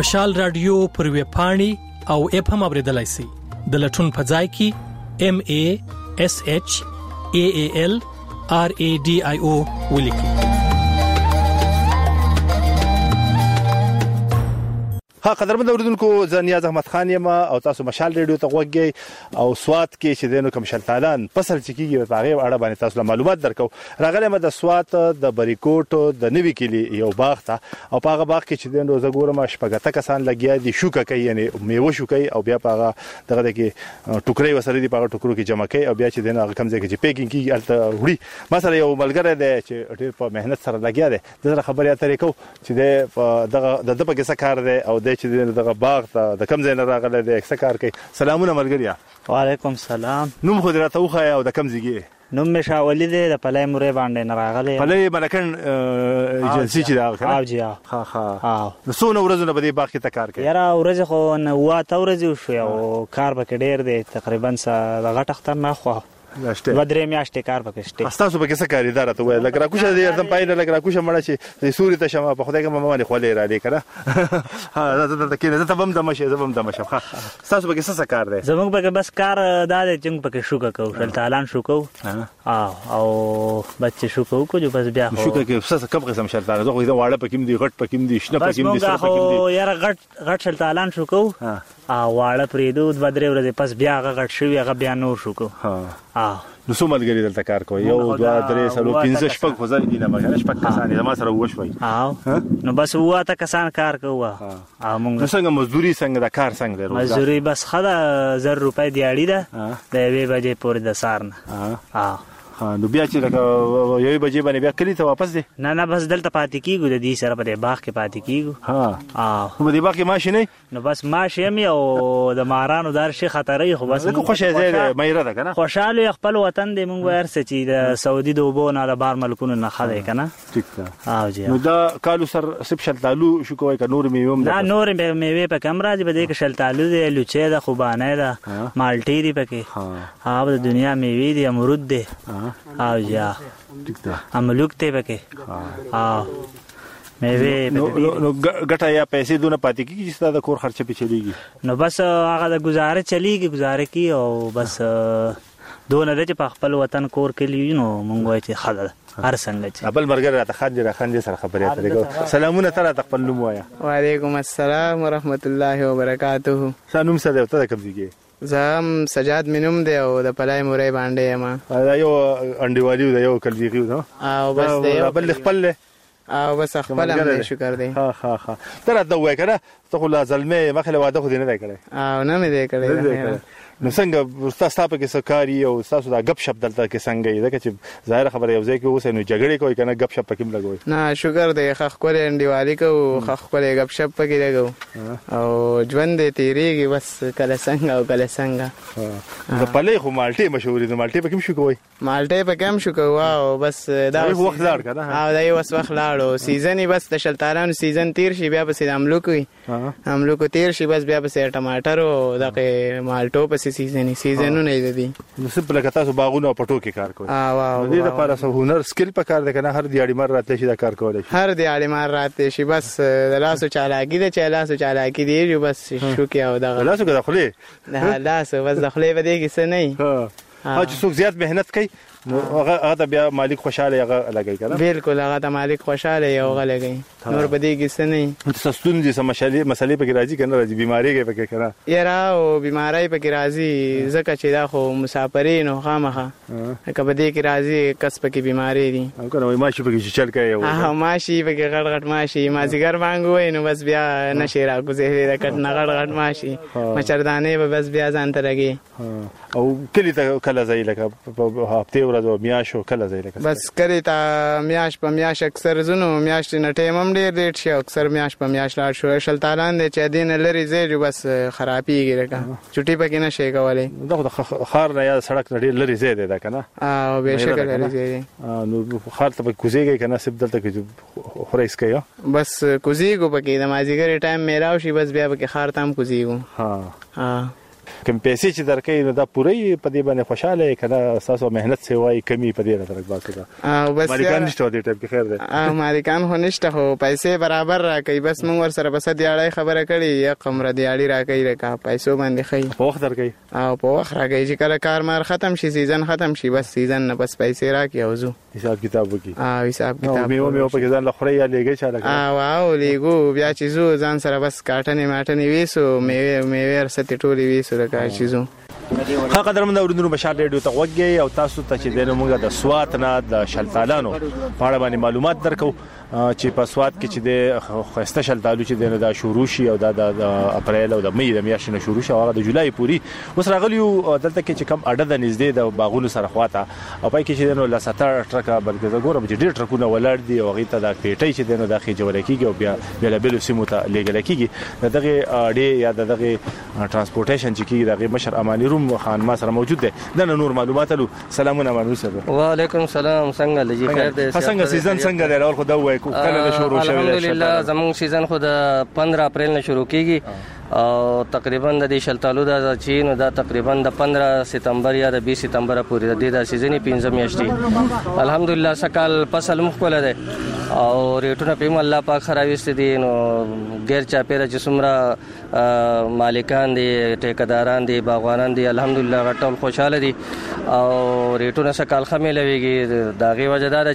مشال رادیو پر ویب پاڼې او اپ هم اوریدلای شئ د لټون په ځای کې MASHALRADIO ولیکئ. ها قدرمن اوریدونکو زه نیاز احمد خان یم او تاسو مشال ریډیو ته غوږی او سوات کې چې دینو کوم شلتالان فصل چې کیږي په هغه اړه باندې تاسو معلومات درکو. راغلی مده سوات د بریکوټ د نوي کلی یو باغ ته او په هغه باغ کې چې دینو زګورم شپږه کسان لګیا دي شوکه کوي یعنی میوه شوکي او بیا په هغه دغه کې ټوکري وسره دي په هغه ټوکرو کې جمع کوي او بیا چې دینو هغه کم ځای کې پیکینګ کیږي الته وړي. مثلا یو ملګری دی چې ډېر په مهنت سره لګیا دی دغه خبرې اترې کو چې دغه د په کې څه کار دی او چې دغه باغ ته د کم ځای نه راغلی دی څه کار کوي. سلامونه ملګریا. وعلیکم سلام. نوم خو دې راته وښایه او د کم ځای کې؟ نوم مې شاولي دی د پلی مرې باندې نه راغلی. پلی ملکن ایجنسي چې دا ها جی ها نو څونه ورځې نه په دې باغ کې ته کار کوي؟ یاره ورځې خو 9 ورځې وشوې او کار پکې ډېر دی تقریبا د غټ اختر نه خوا 2-3 میاشتې کار پکې شته. تاسو پکې څه کاری دار ته وای لکه راکوشه دې ارتم پای نه لکه راکوشه مړه چې سوري ته شمه په خدای کې مې باندې خولې را دي کنه. ها دا کې زه ته بم د مشه زبم د مشه. تاسو پکې څه کار دی؟ زموږ پکې بس کار دا دی چې پکې شوکه کوو شلتالان شوکو او بچي شوکو کو جو بس بیا شوکه کې څه کم قسم شلتالان زه خو دا واړه پکې دي غټ پکې دي شنه پکې دي سره پکې دي. یاره غټ شلتالان شوکو واړه پریدو 2-3 ورځې پس بیا هغه غټ شوی هغه بیا نور شوکو. نو څو ملګري دلته کار کوي؟ 1 2 3 4 5 شپږ خو ځای دي نه مګر شپږ کسان دي ما سره وښوي. نو بس واته کسان کار کوي. موږ څنګه مزدوري څنګه د کار څنګه دی؟ مزدوري بس خدا 1000 روپۍ دیاړي ده د 2 بجې پورې د سارنه. نو بیا چې لکه 1 بجې باندې بیا کلی ته واپس دي؟ نه بس دلته پاتې کیږو د دې سره په باغ کې پاتې کیږو. په دې باغ کې ماشي نه؟ نو بس ماشي هم او د مارانو دار شي خطرې خو بس خوشاله دی مېره ده کنه. خوشاله خپل وطن دی مونږ ورسې چې د سعودي د وبو نه د بار ملکونو نه خاله کنه. ټیک ده. جی نو دا کالو سر سب شلتالو شو کوي ک نور میوه هم ده؟ نه نور میوه په کم راځي به دې کې شلتالو دی لوچې ده خوبانه ده مالټي دی پکې د دنیا میوه دي امرود دی یا ټیک ده املوک ته پکې میوه نو ګټه یا پیسې دونه پاتې کیږي چې ستاسو د کور خرچه په چلیږي؟ نو بس هغه د گزاره چلیږي گزاره کی او بس دونه د په خپل وطن کور کې لیونو مونږ وایي چې خاله هر څنګه چې خپل مرګ راته خاندي سره خبرې اترې کو. سلامونه تر خپل نوم وایا. وعلیکم السلام ورحمت الله وبرکاته. سلام سره ته کوم ځای؟ زم سجاد منوم دی او د پلای مورې باندې ما دا یو انډیوالیو دا یو کلبیغیو نو او بس دی بل خپل او بس خپل هم شکر دی. تر دا وای کنه ته خو لازمه مخله واده خو دې نه کړی او نه مې دی کړی. نو څنګه تاسو په کې سکاري او تاسو دا غب شپ دلته کې څنګه یې دا چې ظاهر خبره یو ځای کې اوسه نو جګړې کوي کنه غب شپ پکې لګوي؟ نه شکر دی خخ کولې انډیوالي کو خخ کولې غب شپ پکې لګو او ژوند دې تیریږي بس کله څنګه او کله څنګه. د پلې خو مالټي مشهور دي مالټي پکې شو کوي؟ مالټي پکې هم شو کوي او بس دا وخت لاړ کنه او دا یو وخت لاړو سیزن بس د شلتالانو سیزن تیر شي بیا پسې املوک وي املوک تیر شي بس بیا پسې ټماټر او دغه مالټو پسې سیزنونه نه دي. نو سب لکه تاسو باغونو پټو کې کار کوئ؟ دې لپاره څه هنر سکل پکار دی کنه هر دیاړي مر راتلی شي دا کار کولای شي؟ هر دیاړي مر راتلی شي بس د لاسو چالاکی دی چې لاسو چالاکی دی بس شو کې او دغه لاسو کې داخلي نه لاسو بس داخلي به دې کې څه نه چې څوک زیات مهنت کوي نو هغه بیا مالک خوشاله هغه لګي کنه. بالکل هغه ته مالک خوشاله یو هغه لګي نور بدی کې څه نه. تاسو دي سم مسلې پکې راځي کنه راځي بیماری کې پکې کنه یاره او بیماری پکې راځي ځکه چې دا خو مسافرین او خامخه کبه دې کې راځي کس پکې بیماری دي او کنه وای ماشي پکې چل کوي او ماشي پکې غړ ماشي مازیګر باندې نو بس بیا نشي راګوزه دا کټ نه غړ ماشي مچردانې بس بیا ځان ته لګي او کلی ته کله ځای لکه هفته ورځو میاشو کله ځای لکه بس کړي تا میاش په میاش اکثر زونو میاش نه ټیم هم ډیر شي اکثر میاش په میاش لاړ شو شلتالان دي چې دین لري زی بس خرابيږي لکه چټي پکې نه شي کولای. دا خار نه یا سړک نه ډیر لري زی دی دا کنه او به شکل لري زی نو خار ته کوزيږي کنه سب دلته کې خورایس کوي بس کوزيګو پکې د مازیګر ټایم میراو شي بس بیا پکې خار تام کوزيګو. کوم پیسې چې درکې نو دا پوره په دې باندې خوشاله کنه تاسو مهنت سیوای کمی په دې راځي باسه او بس مالکان نشته دې ټاپ کې خیر ده مالکان هو نشته خو پیسې برابر راکې بس موږ ور سره بس دیاړی خبره کړي یا قمر دیاړی راکې لکه پیسو باندې خي په وخت درکې او په وخت راکې چې کله کارمار ختم شي سیزن ختم شي بس سیزن نه بس پیسې راکې اوزو حساب کتاب وکي حساب کتاب مې په ځان لخرې یا لګي چاله او لیګو بیا چې زو ځان سره بس کاټنې ماټنې وېسو مې ورسته ټولې وېسو لکه چې زو ها قدرمن اوریدونکو مشال ریډیو ته وګورئ او تاسو ته چې دنه موږ د سوات نه د شلتالانو په اړه باندې معلومات درکو چې په سوات کې چې د خوسته شلتالو چې دنه د شروع شي او د اپریل او د مې د میاشتې نه شروع شي او د جولای پوری اوس راغلیو دلته کې چې کم اډه د نږدې د باغونو سره خواته او پای کې چې دنه ل 70 ټرکه بلکې زګورم چې ډېر ټرکونه ولاړ دي او غیته د پیټي چې دنه د خې جوړ کېږي او بیا بل سیمو ته لګل کېږي دغه اډې یا دغه ترانسپورټیشن چې کېږي دغه مشر امانی روم خان ما سره موجود دی د نور معلومات له سلامونه امانی سره وعلیکم السلام څنګه لږی خیر دی څنګه سیزن څنګه دی اول خو دا وای کله شروع شوی الحمدلله زموږ سیزن خو د 15 اپریل نه شروع کیږي او تقریبا د شلتالو د چین دا تقریبا د 15 سپتمبر یا د 20 سپتمبر پورې د سیزنی 15 میاشتې الحمدلله سکال فصل مخکله ده او ریټونه په الله پاک خراويست دي نو غیر چاپیره چې څومره مالکان دي ټیکداران دي باغوانان دي الحمدلله ټول خوشاله دي او ریټونه سکال خمه لويږي دا غي وجدار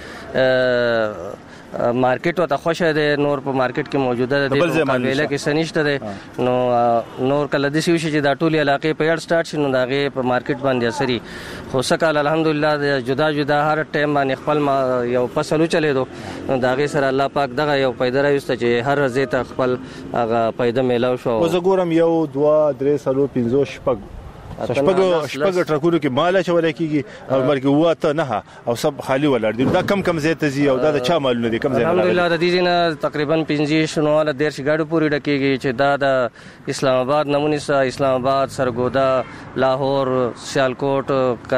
چې مارکیټ وته خوشه ده نور په مارکیټ کې موجوده ده د مقابله کې سنشته ده نو نور کله د سیو شي چې د ټولي علاقې په یړ سٹارټ شنو داغه په مارکیټ باندې اثري خو سکال الحمدلله جدا جدا هر ټیم باندې خپل یو فصل چلے دو نو داغه سره الله پاک دغه یو پیدا راوست چې هر زیت خپل هغه پیدا میلاو شو زه ګورم یو 2 3 سالو 15 شپږ شپږ ټرکونو کې مال چول کېږي او بلکې واته نه او سب خالی ولر دي دا کم زیت زی او دا چا مالونه دي کم زیت الحمدلله د دې نه تقریبا 15 شنواله 1.5 غاډو پوری ډکېږي چې دا د اسلام آباد نمونه سره اسلام آباد سرګودا لاهور سیالکوټ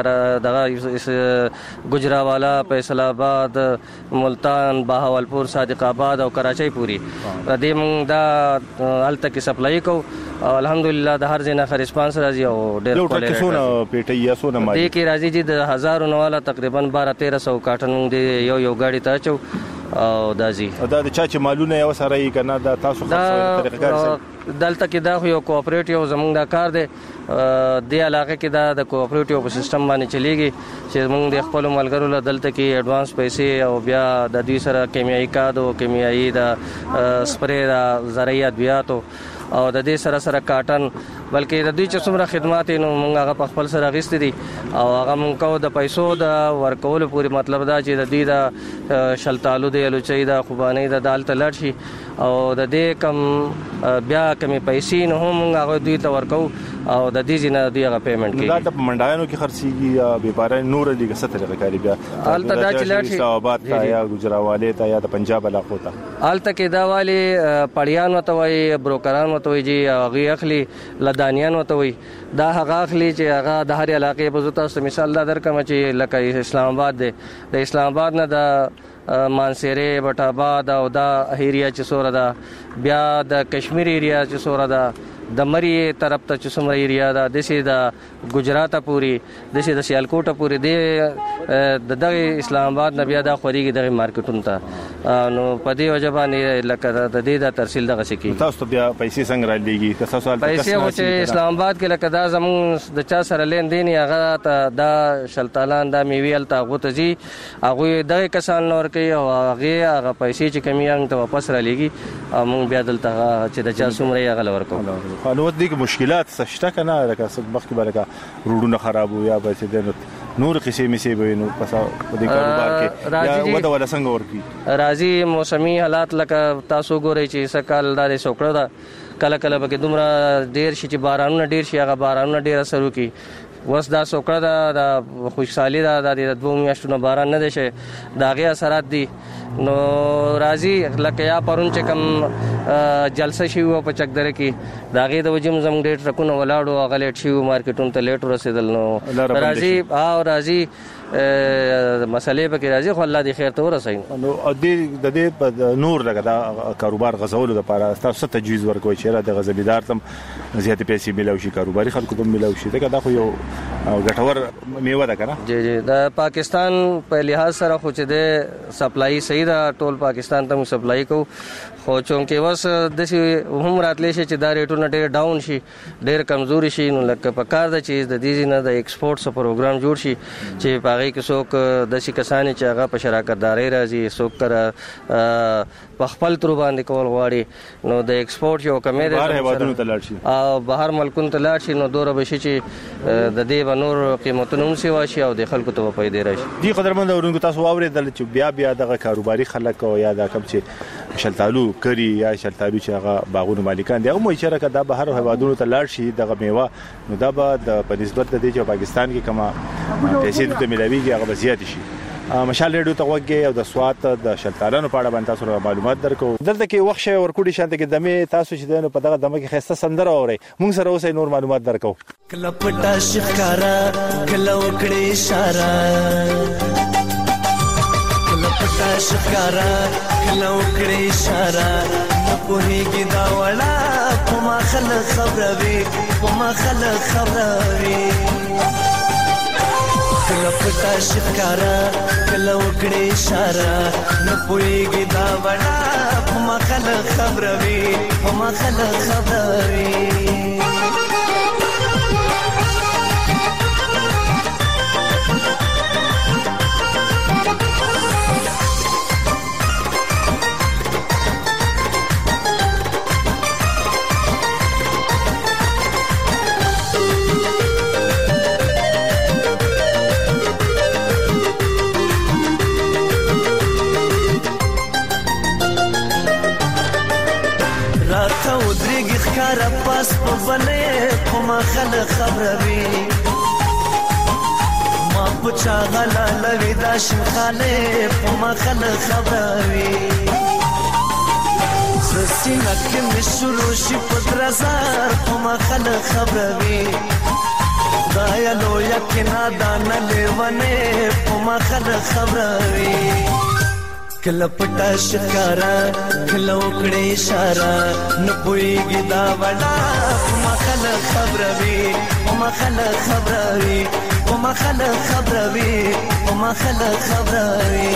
دغه گجراوالا فیصل آباد ملتان بهاولپور صادق آباد او کراچۍ پوری د دې موږ دا الته کې سپلای کو الحمدلله د هر ځای نه ریسپانس راځي او یو ټکه سونه پیټي یا سونه ما دي کې راځي چې د 1000 نواله تقریبا 12-1300 کاټن دی یو غاډي ته چو او دازي دا د چا چې مالونه یو سره یې کنه دا تاسو خاصه طریقه کار دلته کې دا یو کوآپریټیو زمونږ دا کار دی د علاقې کې دا د کوآپریټیو په سیستم باندې چلیږي چې موږ د خپل ملګرو له دلته کې ایڈوانس پیسې او بیا د دوی سره کیمیاوي کادو کیمیاوي د سپری د زرعي ادویاتو او د دې سره کاټن بلکې د دې چې څومره خدمات نو موږ هغه په خپل سره غوښتي دي او هغه موږ کو د پیسو د ورکول پوری مطلب دا چې د دې د شلتالو د الوچي د خوباني د دال تلړ شي او د دې کم بیا کمی پیسې نه هم هغه دوی ته ورکو او د دې جنا دوی هغه پیمنٹ کوي دا د منډایانو کې خرڅيږي یا به بار نور لیګه ستره کوي بیا الته دا چې لاړ شي اسلام آباد ته یا گجراواله ته یا د پنجاب علاقو ته الته کې دا والی پړیان وته وي بروکران وته وي جی هغه اخلي لدانیان وته وي دا هغه اخلي چې هغه د هر علاقې په زوته مثال دا درکم چې لکه اسلام آباد دی د اسلام آباد نه د مانسيره بټاباد او دا ایریا چې سوره دا بیا د کشمیر ایریا چې سوره دا د مری طرف ته چې څومره ایریا دا د سي د گجرات پوری د سي د سیالکوټ پوری د دغه اسلام آباد نه بیا دا خوريږي دغه مارکیټونو ته نو په دې وجبانه لکه د دې د ترسیل دغه سکی تاسو ته بیا پیسې څنګه را لېږي تاسو سوال پیسې چې اسلام آباد کې لکه دا زمون د چا سره لین دین هغه ته دا شلتالان دا میویل تا غوته جی هغه دغه کسان نور کوي او هغه پیسې چې کمیان ته واپس را لېږي موږ بیا دلته چې د چا څومره هغه ورکو نو د دې مشکلات سشته کنه لکه مخکې برکه روډونه خراب یا به چې نور قسمه می سي وینو پس د کاروبار کې یا ودا ولا څنګه ورکی راځي موسمي حالات لکه تاسو ګورئ چې سکال د سوکړه دا کله کله به دومره ډیر شي چې بارانونه ډیر شي هغه بارانونه ډیر اثر وکي وس دا سوکړه دا خوشحالي دا د 2 میاشتونو باران نه دي شه داغه اثرات دي نو راځي لکه یا پرون چې کوم جلسه شي او په چکدره کې داغه د وجم زم ډېر ټرکونه ولاړو هغه لیټ شي مارکیټونو ته لیټ رسیدل نو راځي مسلې به کې راځي خو الله دې خیر ته ورسوي. نو د دې نور دغه کاروبار غزولو لپاره تاسو ته تجویز ورکوي چې د غزبیدار تم زیاتې پیسې ملو شي کاروباري خلکو ته ملو شي دا خو یو ګټور میوه ده کنه. جی د پاکستان په لحاظ سره خو چې د سپلای صحیح ده ټول پاکستان ته سپلای کو خو چونکه وس د هم راتلې شي چې دا ریټونه ډېر ډاون شي ډېر کمزوري شي نو لکه په کار د چیز د دې نه د ایکسپورټ پروګرام جوړ شي چې هغه کې څوک د شي کسان چې هغه په شراکت داري راځي څوک کر په خپل تر باندې کول غواړي نو د ایکسپورټ یو کمې ده بهر هوادونو ته لاړ شي او بهر ملکونو ته لاړ شي نو دوره بشي چې د دې بنور قیمتونو هم سی واشي او د خلکو ته پیدا راشي. دی قدرمن اورونکو تاسو واورېدل چې بیا دغه کاروباري خلک او یا د کم چې شلتالو کری یا شلتالو چې هغه باغونو مالکان دی هم شرکت د بهر هوادونو ته لاړ شي دغه میوه نو دا به په نسبت د دې چې پاکستان کې کما پیسې ته ملويږي هغه زیات شي. مشال ریډیو ته وګورئ او د سوات د شلتالانو په اړه باندې تاسو معلومات درکو. دلته کې وخت شي ورکوډي شانته کې دمه تاسو چې په دغه دمه کې خسته سندره اوري موږ سره اوسې نور معلومات درکو. کله پټا شکارا کله وکړې اشاره کله پټا شکارا کله وکړې اشاره په هیګي دا وړه کومه خلک خبروي کومه خلک خبروي کله پټا شکارا کله وکړې اشاره نه پوهېږي دا وړه کومه خلک خبروي کومه خلک خبروي. پاس په بلې کومه خلک خبروي ما په چا غلا لوي دا شنخاله کومه خلک خبروي سسینه کې مشرو شي په درزار کومه خلک خبروي دا یا لو یقینا دان لیونه کومه خلک خبروي کله پټا شکارا کله وکړې اشاره نه پوهېږي دا وړه کومه خلک خبروي کومه خلک خبروي کومه خلک خبروي کومه خلک خبروي.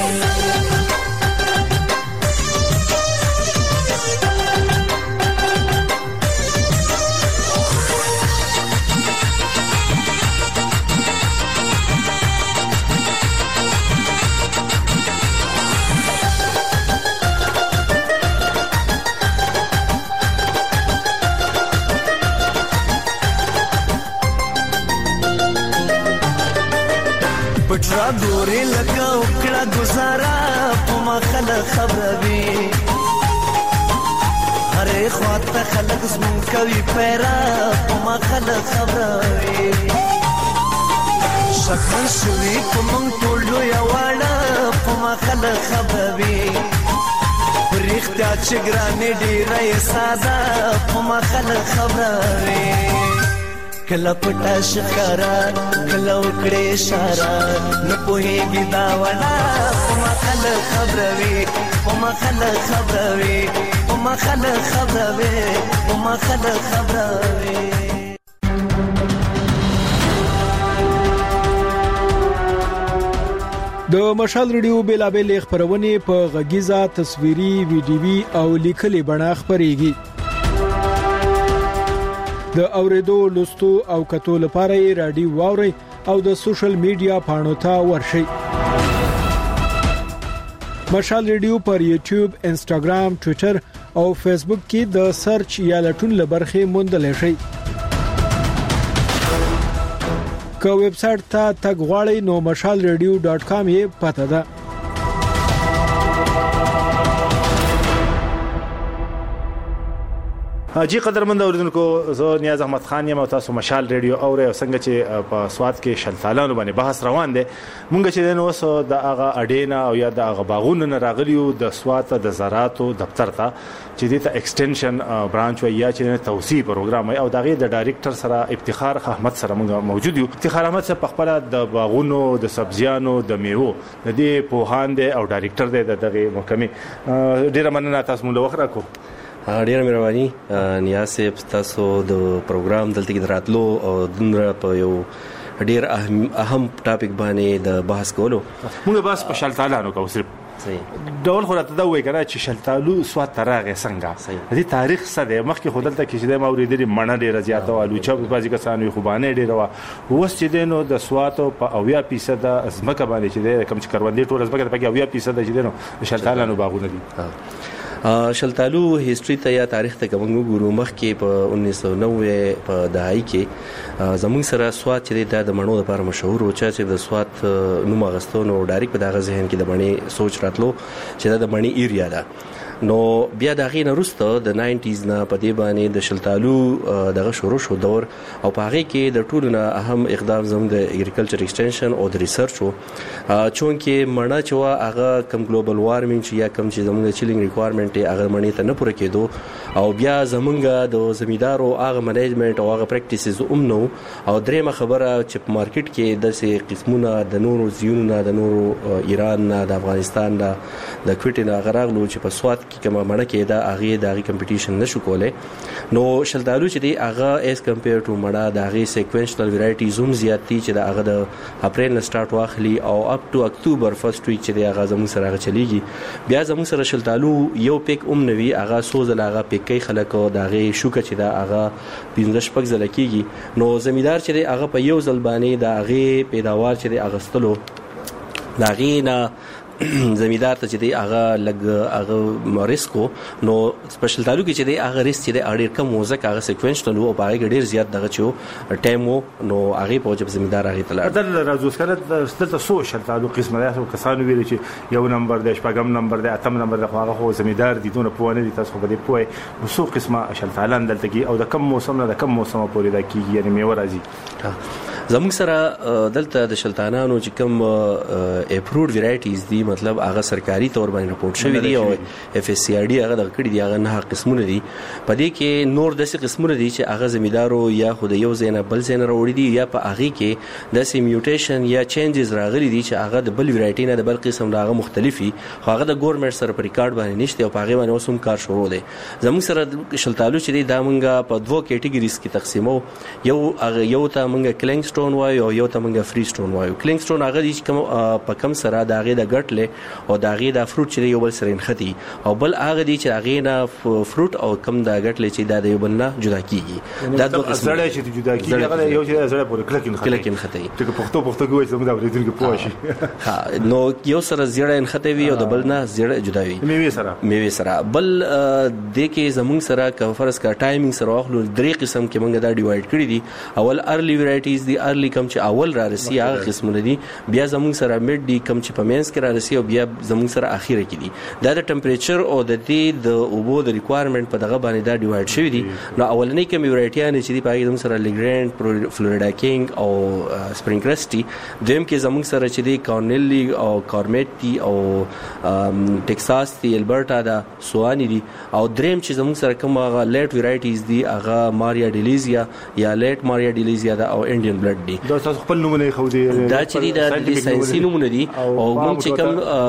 پټرا دورې لکه وکړه گزارا کومه خلک خبروي هرې خواته خلک زمون کوي پیرا کومه خلک خبروي شکل شوي کوم ټول یو واړه کومه خلک خبروي پرېختیا چې ګرانې ډېره ساده کومه خلک خبروي کله پټا شکارا کله وکړې اشاره نه پوهېږي دا وړه کومه خلک خبروي کومه خلک خبروي کومه خلک خبروي کومه خلک خبروي. د مشال ریډیو بیلابل خبرونه په غږیزه تصویري ویډیوي او لیکلي بڼه خبريږي. د اوریدو لوستو او کتو لپاره رادیو واوري او د سوشل میډیا پاڼو ته ورشئ. مشال ریډیو پر یوټیوب، انسټاګرام، ټوئیټر او فیسبوک کې د سرچ یا لټون لبرخه موندل شئ. که ویب سټ ته تګ غواړئ نو mashalradio.com یې پته ده. جی قدرمن اوریدونکو زه نیاز احمد خان یم او تاسو مشال ریډیو اورئ او څنګه چې په سواد کې شلتالانو باندې بحث روان دی مونږ چې نو اوس د هغه اډینا او یا د هغه باغونو نه راغلیو د سواد د زراعتو دفتر ته چې د ایکسټنشن برانچ وي یا چې توسيع پروګرام او دغه د ډایریکټر سره افتخار احمد سره مونږ موجود یو. افتخار احمد سره په خپل د باغونو د سبزیانو د میوو د دې پوهان دی او ډایریکټر دی دغه محکمه. ډیره مننه تاسو مونږ وخت راکو. ډیره مهرباني نیاز صاحب تاسو د پروګرام دلته کې دراتلو او دمره په یو ډیر اهم ټاپک باندې د بحث کولو. موږ بس په شلتالانو کوو صرف ډول خو راته دا وایي کنه چې شلتالو سواد ترغه څنګه دې تاریخ څه دی مخکې خودلته کې چې د ماوریدلې مڼه ډیره زیاته او لوچا په بازي کسانو خوبانه ډیره وا اوس چې دینو د سواد په 80% ازمکه باندې چې د کم چې کروندې ټول ازمکه په 80% چې دینو شلتالانو باغونه دي. شلتالو هیستوري ته یا تاریخ ته کوم ګورو مخکې په 1990 په دهاي کې زموږ سره سواد چې د مڼو لپاره مشهور و چې د سواد نوم غستون او ډایرک په دغه ذهن کې د مڼې سوچ راتلو چې د مڼې ایریا ده. نو بیا د غین وروسته د 90s نه په دې باندې د شلتالو دغه شروع شو دور او په هغه کې د ټولو نه اهم اقدام زموږ د اګریکلچر ایکسټنشن او د ریسرچ وو چونکه مڼه چې هغه کم ګلوبل وارمینګ چې یا کم چې زموږ د چیلینګ ریکوایرمنت هغه مڼې ته نه پوره کېدو او بیا زموږ د زمیدارو هغه منیجمنت او هغه پریکټیسز نو او درېمه خبره چې په مارکیټ کې د سه قسمونه د نورو زیونو د نورو ایران نه د افغانستان نه د کوټې نه غراغلو چې په سواد کې کومه مڼه کې دا هغه د هغه کمپټیشن نشو کولای. نو شلتالو چې دی هغه ایز کمپیر ټو مڼه د هغه سیکوینشنل ویرایټیز هم زیات دي چې د هغه د اپریل نه سٹارټ واخلي او اپ ټو اکتوبر فرست ویک چې دی هغه زموږ سره هغه چلیږي. بیا زموږ سره شلتالو یو پیک نوي هغه سوزل هغه پیکې خلکو د هغه شوکه چې دا هغه 15 شپږ ځله کیږي. نو زمیدار چې دی هغه په یو ځل باندې د هغه پیداوار چې دی اغستلو دا غینا زمیدار ته چې دی هغه لګ هغه ریسکو نو سپیشل تعلق چې دی هغه ریسک چې دی اړیر کم موزه هغه سیکوینشنل او هغه ډیر زیات دغه چو ټایم نو هغه په جب زمیدار هغه تل در راځو سره ستاسو سوشل تعلق قسمه ده کسانو ویل چې یو نمبر د شپږم نمبر د اتم نمبر د هغه خو زمیدار دي دونه پوونه دي تاسو په دې پوهه نو سو قسمه شلتالان دلته کې او د کم موسم نه د کم موسم پورې دا کیږي یعنی میوه راځي. زموږ سره دلته د شلتانانو چې کوم اپروډ ویرایټیز دي مطلب هغه سرکاري تور باندې رپورټ شوی دی او اف اس سی ار ډي هغه د کړي دی هغه نه قسمونه دي په دې کې نور د څه قسمونه دي چې هغه زمیدارو یا خو د یو زینه بل زینه وروړي دي یا په هغه کې د سی میوټیشن یا چینجز راغلي دي چې هغه د بل ویرایټي نه د بل قسم هغه مختلفي هغه د ګورنمنت سره په ریکارډ باندې نشته او په هغه باندې اوسم کار شروع دی. زموږ سره شلتالو چې دی دا مونږه په دوه کیټګریز کې تقسیمو یو ته مونږه کلینګ سټون وایو او یو ته مونږه فری سټون وایو. کلینګ سټون هغه دي چې په کم سره د هغه د ګټ له او د هغه د فروټ چې یو بل سره نختی او بل هغه دي چې هغه نه فروټ او کم د ګټ له چې د یو بل نه جدا کیږي. دا دوه قسم زړه چې جدا کیږي هغه یو چې زړه پورې کلک نختی چې پښتو کوی چې موږ د اوریدونکو پوه شي نو یو سره زړه نختی وي او د بل نه زړه جدا وي میوه سره بل د کې زمونږ سره که فرض کا ټایمینګ سره واخلو درې قسم کې موږ دا ډیوایډ کړی دي. اول ارلی ویرایټیز دي ارلی کم چې اول را رسی هغه قسمونه دي بیا زمونږ سره میډ دي کم چې په مینس کې را رسی او بیا زمونږ سره اخیره کې دي. دا د ټمپریچر او د دې د اوبو د ریکوایرمنت په دغه باندې دا ډیوایډ شوی دي. نو اولنۍ کوم ویرایټیان چې دی په زموږ سره لیګرند فلوریډا کینګ او سپرینګ کرسټي دیم کې زموږ سره چې دی کارنیلی او کارمیټ دي او ټکساس دی البرټا دا سوانی دي او دریم چې زموږ سره کوم هغه لیټ ویرایټیز دي هغه ماریا ډیلیزیا یا لیټ ماریا ډیلیزیا دا او انډین بلډ دي. دا تاسو خپل نومونه خو دي دا چې دی د ساينسي نومونه دي او موږ چې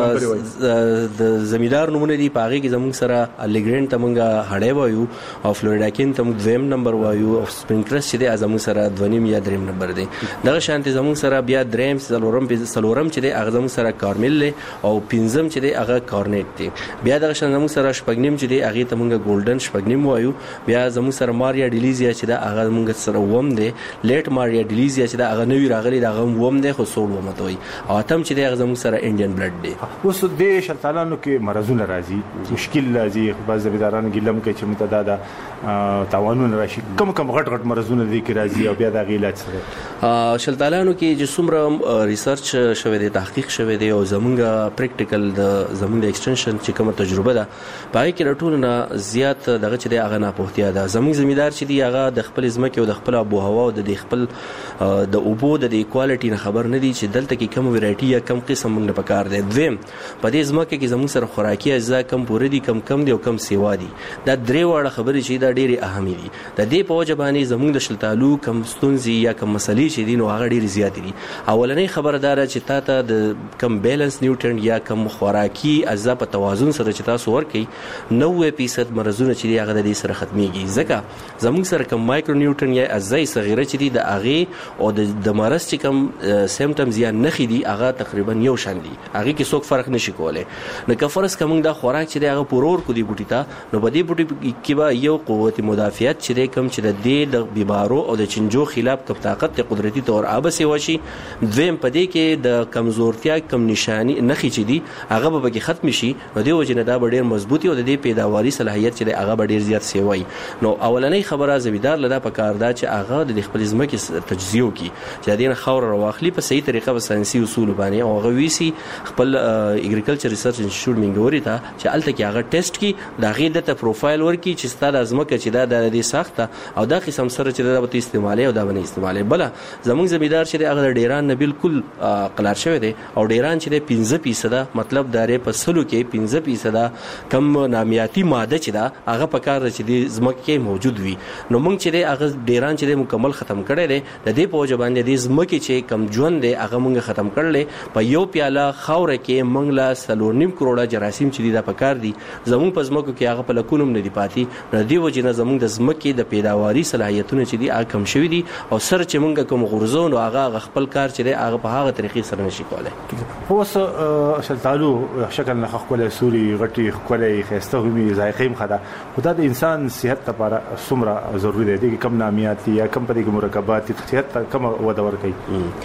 کوم د زمیدار نومونه دي پاغي کې زموږ سره لیګرند ته موږ هډه وایو او فلوریډا کین ته موږ دویم نمبر وایو او سپرینګ کرس چې دی زموږ سره دویم یا دریم نمبر دی. دغه شانتي زموږ سره بیا دریم سلورم چې دی هغه زموږ سره کارمل او پنځم چې دی هغه کارنیټ دی. بیا دغه شان زموږ سره شپږنیم چې دی هغه ته موږ ګولډن شپږنیم وایو. بیا زموږ سره ماریا ډیلیزیا چې دا هغه موږ سره ووم دی لیټ ماریا ډیلیزیا چینیز یا چې دا هغه نوی راغلی دا غم ووم دی خو سوړ ومتوي او اتم چې دی هغه زموږ سره انډین بلډ دی. اوس د شلتالانو کې مرزونه راځي مشکل راځي بعض زمیداران ګیلم کوي چې متدادا تاوانونه راشي کم غټ مرزونه دي کې راځي او بیا د علاج سره شلتالانو کې چې څومره ریسرچ شوی دی تحقیق شوی دی او زمونږ پریکټیکل د زمونږ ایکسټنشن چې کومه تجربه ده پای کې راټول نه زیات دغه چې دی هغه نه پوهتیا ده. زمونږ زمیدار چې دی هغه د خپل ځمکې او د خپل آب و هوا او د خپل د اوبو د کوالټي نه خبر نه دي چې دلته کې کوم ویرایټي یا کوم قسم موږ پکار دی. دویم په دې ځمکه کې زموږ سره خوراکي اجزا کم پوره دي کم دي او کم سیوا دي. دا درې واړه خبرې چې دا ډېرې اهمې دي. د دې په وجه باندې زموږ د شلتالو کم ستونزې یا کم مسلې چې دي نو هغه ډېرې زیاتې دي. اولنۍ خبره دا ده چې تاسو د کم بیلنس نیوټرنټ یا کم خوراکي اجزا په توازن سره چې تاسو ورکړئ 90% مرزونه چې دی هغه د دې سره ختميږي. ځکه زموږ سره کم مایکرو نیوټرن یا اجزا صغیره چې دي د هغه او د مرز چې کم سیمټمز یا نخي دي هغه تقریبا یو شان دي. هغه کې څوک فرق نشي کولای. نو که فرض کوم دا خوراک چې دی هغه پورور کو دی بوټی ته نو په دې بوټی کې به یو قوت مدافعت چې دی کم چې د دې د بیمارو او د چنجو خلاف کم طاقت قدرتي تور آبسي وشي. دویم په دې کې د کمزورتیا کم نشانی نخي چې دي هغه به کې ختم شي نو دی وجنه دا ډېر مضبوطي او د دې پیداواري صلاحیت چې دی هغه ډېر زیات سیوي. نو اولنۍ خبره زمیدار لدا په کار دا چې هغه د خپل ځمکې تجزیه وکړي چې دین خاور راوخلی په صحیح طریقه په ساينسي اصول باندې او هغه ویسي خپل اګریکلچر ریسرچ انسټیټیوټ منګوري ته چې الته کې هغه ټیسټ کی دا غي د پروفایل ورکی چې ستاسو ځمکه چې دا د دې ساخته او دا قسم سره چې دا به استعمالي او دا باندې استعمالي بل زموږ زمیدار چې هغه د ډیران نه بالکل قلار شوی دی او ډیران چې 15% مطلب دارې په سلو کې 15% کم نامیاتي ماده چې دا هغه په کار چې د ځمکه کې موجود وي. نو موږ چې هغه ډیران چې مکمل ختم کړي دي د دې په وجه باندې د ځمکه چې کم ژوند دی هغه موږ ختم کړل. په یو پیاله خاور کې موږ لا 3.5 کروڑه جراثیم چې دا په کار دي زموږ په ځمکه کې هغه په لکونم نه دی پاتې. د دې وجه نه زموږ د ځمکې د پیداواري صلاحیتونه چې دي هغه کم شوي دي او سره چې موږ کوم غرزون او هغه خپل کار چې دی هغه په هغه طریقې سره نشي کولای. اوس شلتالو شکل نه خپل سوري غټي خپل خسته همي ذایقې مخدا خدای د انسان صحت لپاره څومره ضروری دی کم نامیات یا کم په دې مرکبات صحت کم وده ورکوي.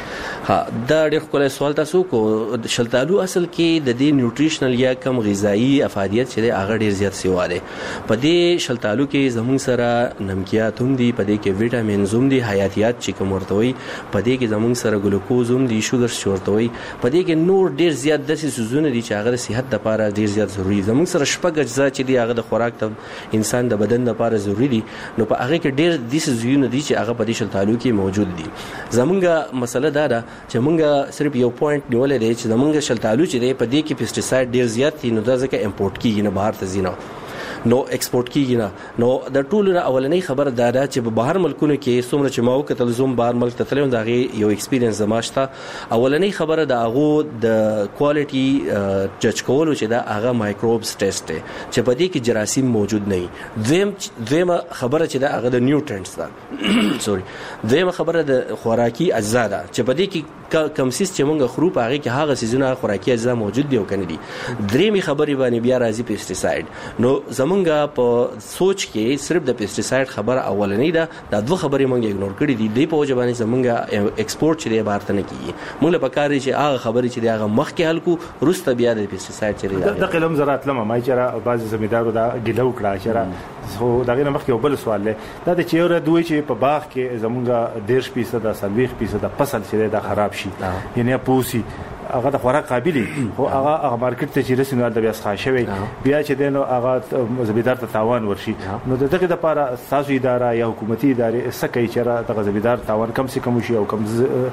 ها دا ډېر خپل سوال تاسو کو شلتالو اصل کې د دې نیوټریشنل یا کم غذایی افادیت چې هغه ډېر زیات سیوا دی. په دې شلتالو کې زموږ سره نمکیات هم دي په دې کې وټامینز هم دي حیاتیات چې کوم ورته وي په دې کې زموږ سره ګلوکوز هم دي شوګر ورته وي په دې کې نور ډېر زیات د سيزونه دي چې هغه صحت لپاره ډېر زیات ضروری. زموږ سره شپږ اجزا چې دي هغه د خوراک ته انسان د بدن لپاره ضروری دي نو په هغه کې ډېر د سيزونه دي چې هغه په دې شلتالو کې موجود دي. زموږ مسله دا ده چې موږ صرف یو پوینټ نیولې دی چې زموږ شلتالو چې دی په دې کې پیسټیساید ډېر زیات دي نو دا ځکه امپورټ کیږي نه بهر ته ځي نه نو ایکسپورټ کیږي نه. نو د ټولو اولنۍ خبر دا ده چې په بهر ملکونو کې څومره چې ماو کتل زوم بهر ملک ته تلم دا غي یو ایکسپیرینس زماشته. اولنۍ خبره دا هغه د کوالټي جج کولو چې دا هغه مایکروبز ټیسټ دی چې په دې کې جراثیم موجود نه وي. دویمه خبره چې دا هغه د نیوټرنټس ده سوري دویمه خبره د خوراکي اجزا ده چې په دې کې کم سیس چې موږ خرو په هغه کې هغه سيزونه خوراکي اجزا موجود دي او کنه دي. درېمه خبره باندې بیا راځي پیسټیساید. نو زمونږ په سوچ کې صرف د پیسټیساید خبره اولنۍ ده دا دوه خبرې موږ اګنور کړې دي. د په وجه باندې زمونږ ایکسپورټ چې دی بهر ته نه کیږي. موږ په کار چې هغه خبرې چې دی هغه مخکې حل کو روسته بیا د پیسټیساید چې د قلم زراعت لمه ما چې بعض زمیدارو دا ګلو کړه چې خو دا غیر مخکې یو بل سوال دی دا د چیرې دوی چې په باغ کې زمونږ 10% 30% فصل چې دا خراب شي یعنی پوسی هغه د خوراک قابلیت خو هغه مارکیټ ته چې رسینو د بیا ښه شوی بیا چې دینو هغه زمیدار ته تاوان ورشي نو دغه د لپاره ساسو اداره یا حکومتي ادارې سکه چې د زمیدار تاوان کم سي کم شي او کم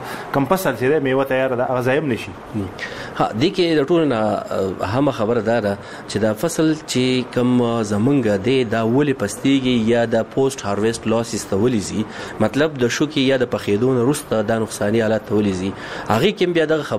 فصل چې میوه تیار ده هغه ځایم نشي. ها د کې د ټولو نه اهم خبره ده چې دا فصل چې کم زمونږ د دا ولې پستيږي یا د پوسټ هارویسټ لاسز ته ولېږي مطلب د شوکي یا د پخېدون وروسته د نقصاني حالت ته ولېږي هغه کې بیا د خبره چې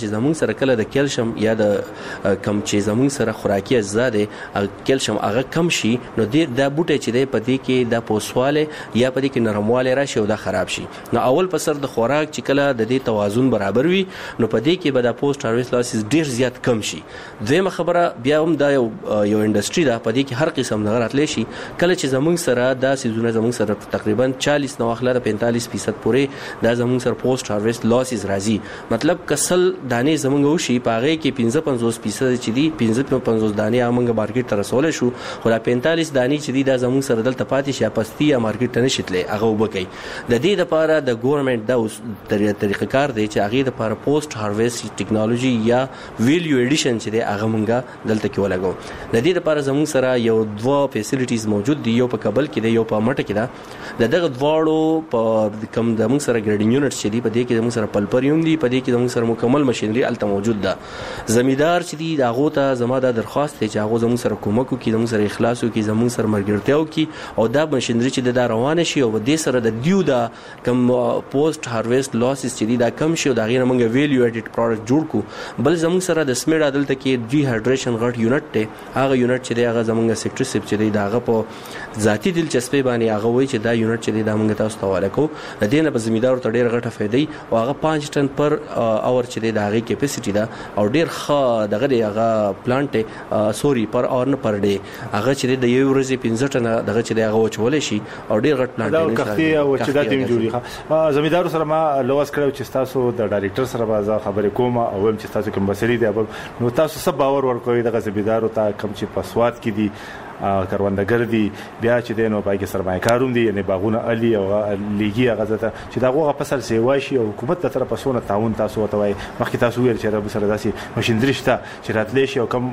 چې زمونږ سره کله د کیلشیم یا د کم چې زمونږ سره خوراکي اجزا دي کیلشیم هغه کم شي نو دا بوټي چې دی په دې کې د پوسواله یا په دې کې نرمواله راشي او دا خراب شي. نو اول په سر د خوراک چې کله د دې توازن برابر وي نو په دې کې به د پوسټ هارویسټ لاسز ډیر زیات کم شي. دویمه خبره بیا هم دا یو انډستری ده په دې کې هر قسم نه راتلی شي. کله چې زمونږ سره دا سیزونه زمونږ سره تقریبا 40 نو اخلاده 45% پورې دا زمونږ سره پوسټ هارویسټ لاسز راځي. مطلب کسل دانې زمونږ وشي پاغه کې 55% چې دي 55 دانې امنګ مارکیټ ته رسول شو خو دا 45 دانې چې دي دا زمونږ سره دلته پاتې شي پستی یا مارکیټ ته نشیتلې هغه وبکي. د دې لپاره د ګورنمنت دا طریقه کار دی چې هغه لپاره پوسټ هارویسټ ټیکنالوژي یا ویلیو ایډیشن چې دی هغه مونږه دلته کې ولګو. د دې لپاره زمونږ سره یو دوه فیسیلیټیز موجود دي، یو په کابل کې دی یو په مټه کې ده. دغه دواړو په کم د موږ سره ګریډینګ یونټس چې دی په دې کې موږ سره پلپریوم دی، په دې کې موږ سره مکمل ماشينري الته موجود ده. زمیدار چې دی هغه ته زما د درخواست دی چې هغه زموږ سره کومک وکړي، زموږ سره اخلاص وکړي، زموږ سره مرګرتیا وکړي او دا ماشينري چې د روانه شي او د سره د دیو دا کم پوسټ هارویسټ لاسز چې دی دا کم شي او دا غیر موږ ویلیو اډیټ پروډکټ جوړ کو. بل زموږ سره د سمیډ عدالت کې ډی هایډریشن غټ یونټ دی، هغه یونټ چې دی هغه زموږ سیکټر سپ چې دی دا هغه په ذاتی دلچسپي باندې هغه وایي چې دا یونټ چې دی دا موږ تاسو ته حواله کوو. د دې نه په زمیدار ته ډیر غټه فائدې او هغه 5 ټن پر اور چې دی دا هغه کیپاسټي ده او ډیر ښه دغه دی هغه پلانټ سوري پر اور نه پر ډے هغه چې د یو ورځې 15 ټن دغه چې دی هغه وچول شي او ډیر غټ پلانټ دی. کختي او چې دا تیم جوړي زمیدار سره ما لوس کړو چې تاسو د ډایریکټر سره بازار خبرې کوم او هم چې تاسو کوم بصری دی نو تاسو سب باور ورکوي دغه زمیدار ته کم چې پسواد کې دي کروندګر دي بیا چې دینو پای کې سرمایه‌کاروم دي یعنی باغونه علي او لیګي غزته چې دا غوغه فصل سیوای شي او حکومت تر طرفه تعاون تاسو وتوي مخکې تاسو ویل چې رب سره داسي ماشينري شته چې راتلی شي او کم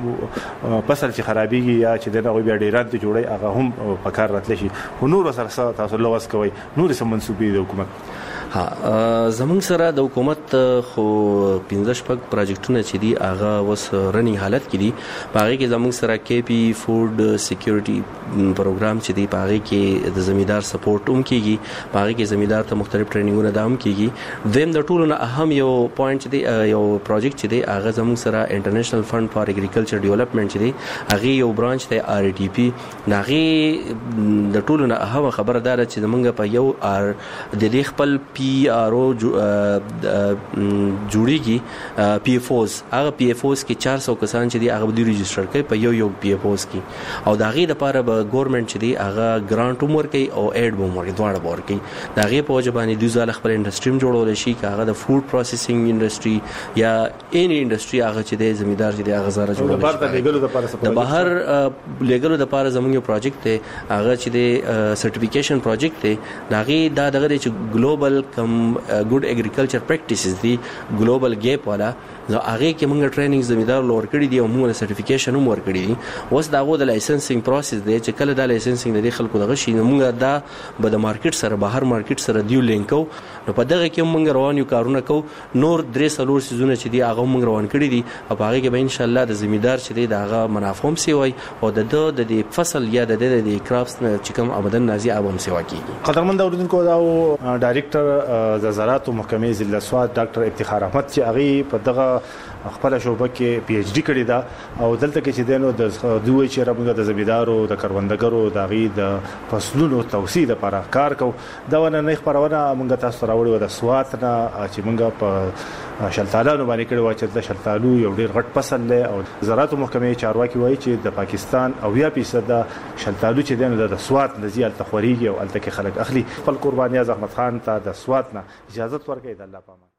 فصل چې خرابيږي یا چې دغه بیا ډیران ته جوړي هغه هم په کار راتلی شي. نور سره تاسو لوس کوي نور سم منسوبي د حکومت زمونږ سره د حکومت خو 15 پروجیکټونه چې دي هغه وس رننګ حالت کې دي. پاره کې زمونږ سره کې پی فود سکیورټي پروګرام چې دی پاره کې د زمیدار سپورټ هم کیږي، پاره کې زمیدار ته مختلف ټریننګونه دام کیږي. دیم د ټولو نه اهم یو پوینټ چې دی یو پروجیکټ چې دی هغه زمونږ سره انټرنیشنل فند فار اګریکلچر ډیولپمنٹ چې دی هغه یو برانچ دی آر ټي پی. هغه د ټولو نه اهم خبره ده چې زمونږ په یو د دې خپل پی آر او جوړیږي پی اف اوز هغه پی اف اوز کې 400 کسان چې دی هغه د ریجسټر کوي په یو پی اف اوز کې او دا غي د لپاره به ګورنمنت چې دی هغه ګرانټ عمر کوي او اډ به عمر دواړه بور کوي. دا غي په وجبانی د ځاله خپل انډستری جوړول شي هغه د فود پروسیسینګ انډستری یا اني انډستری هغه چې دی زمیدار چې دی هغه زاره جوړول شي. د بهر لیګلو د لپاره زموږ یو پروجیکټ دی هغه چې دی سرټیفیکیشن پروجیکټ دی. دا غي دا دغه چې ګلوبل کم ګډ اګریکلچر پریکټیسز دی ګلوبل ګیپ والا نو هغه کې موږ ټریننګ زمیدار لور کړی دی او موږ سرټیفیکیشن هم ور کړی دی. اوس داغه د لایسنسینګ پروسس دی چې کله د لایسنسینګ د خلکو دغه شي موږ دا به د مارکیټ سره بهر مارکیټ سره دیو لینکو نو په دغه کې موږ روان یو کارونه کو. نور درې سلور سيزونه چې دی هغه موږ روان کړی دي او هغه کې به ان شاء الله د زمیدار چې دی دغه منافعم سی وای او د فصل یا د کراپس چې کوم آمدن نازي ابم سی واکیږي. قدرمن اوریدونکو دا ډایریکټر د زراعت محکمې ضلع سواد ډاکټر افتخار احمد چې هغه په دغه خپل شوبه کې پی ایچ ډی کړی دا او دلته کې چې دینو د دوی چې ربونه د زمیدارو د کروندګرو د غي د فصلونو توسيع لپاره کار کو. دا ونه نه خبرونه موږ تاسو راوړو د سوات نه چې موږ په شلتالانو باندې کړو چې د شلتالو یو ډیر غټ فصل له او زراعت محکمې چارواکي وایي چې د پاکستان او 80% د شلتالو چې دینو د سوات د زیات تخوريږي او الته کې خلک اخلي. خپل قرباني احمد خان ته د سوات نه اجازه ورکړي. د الله پامه.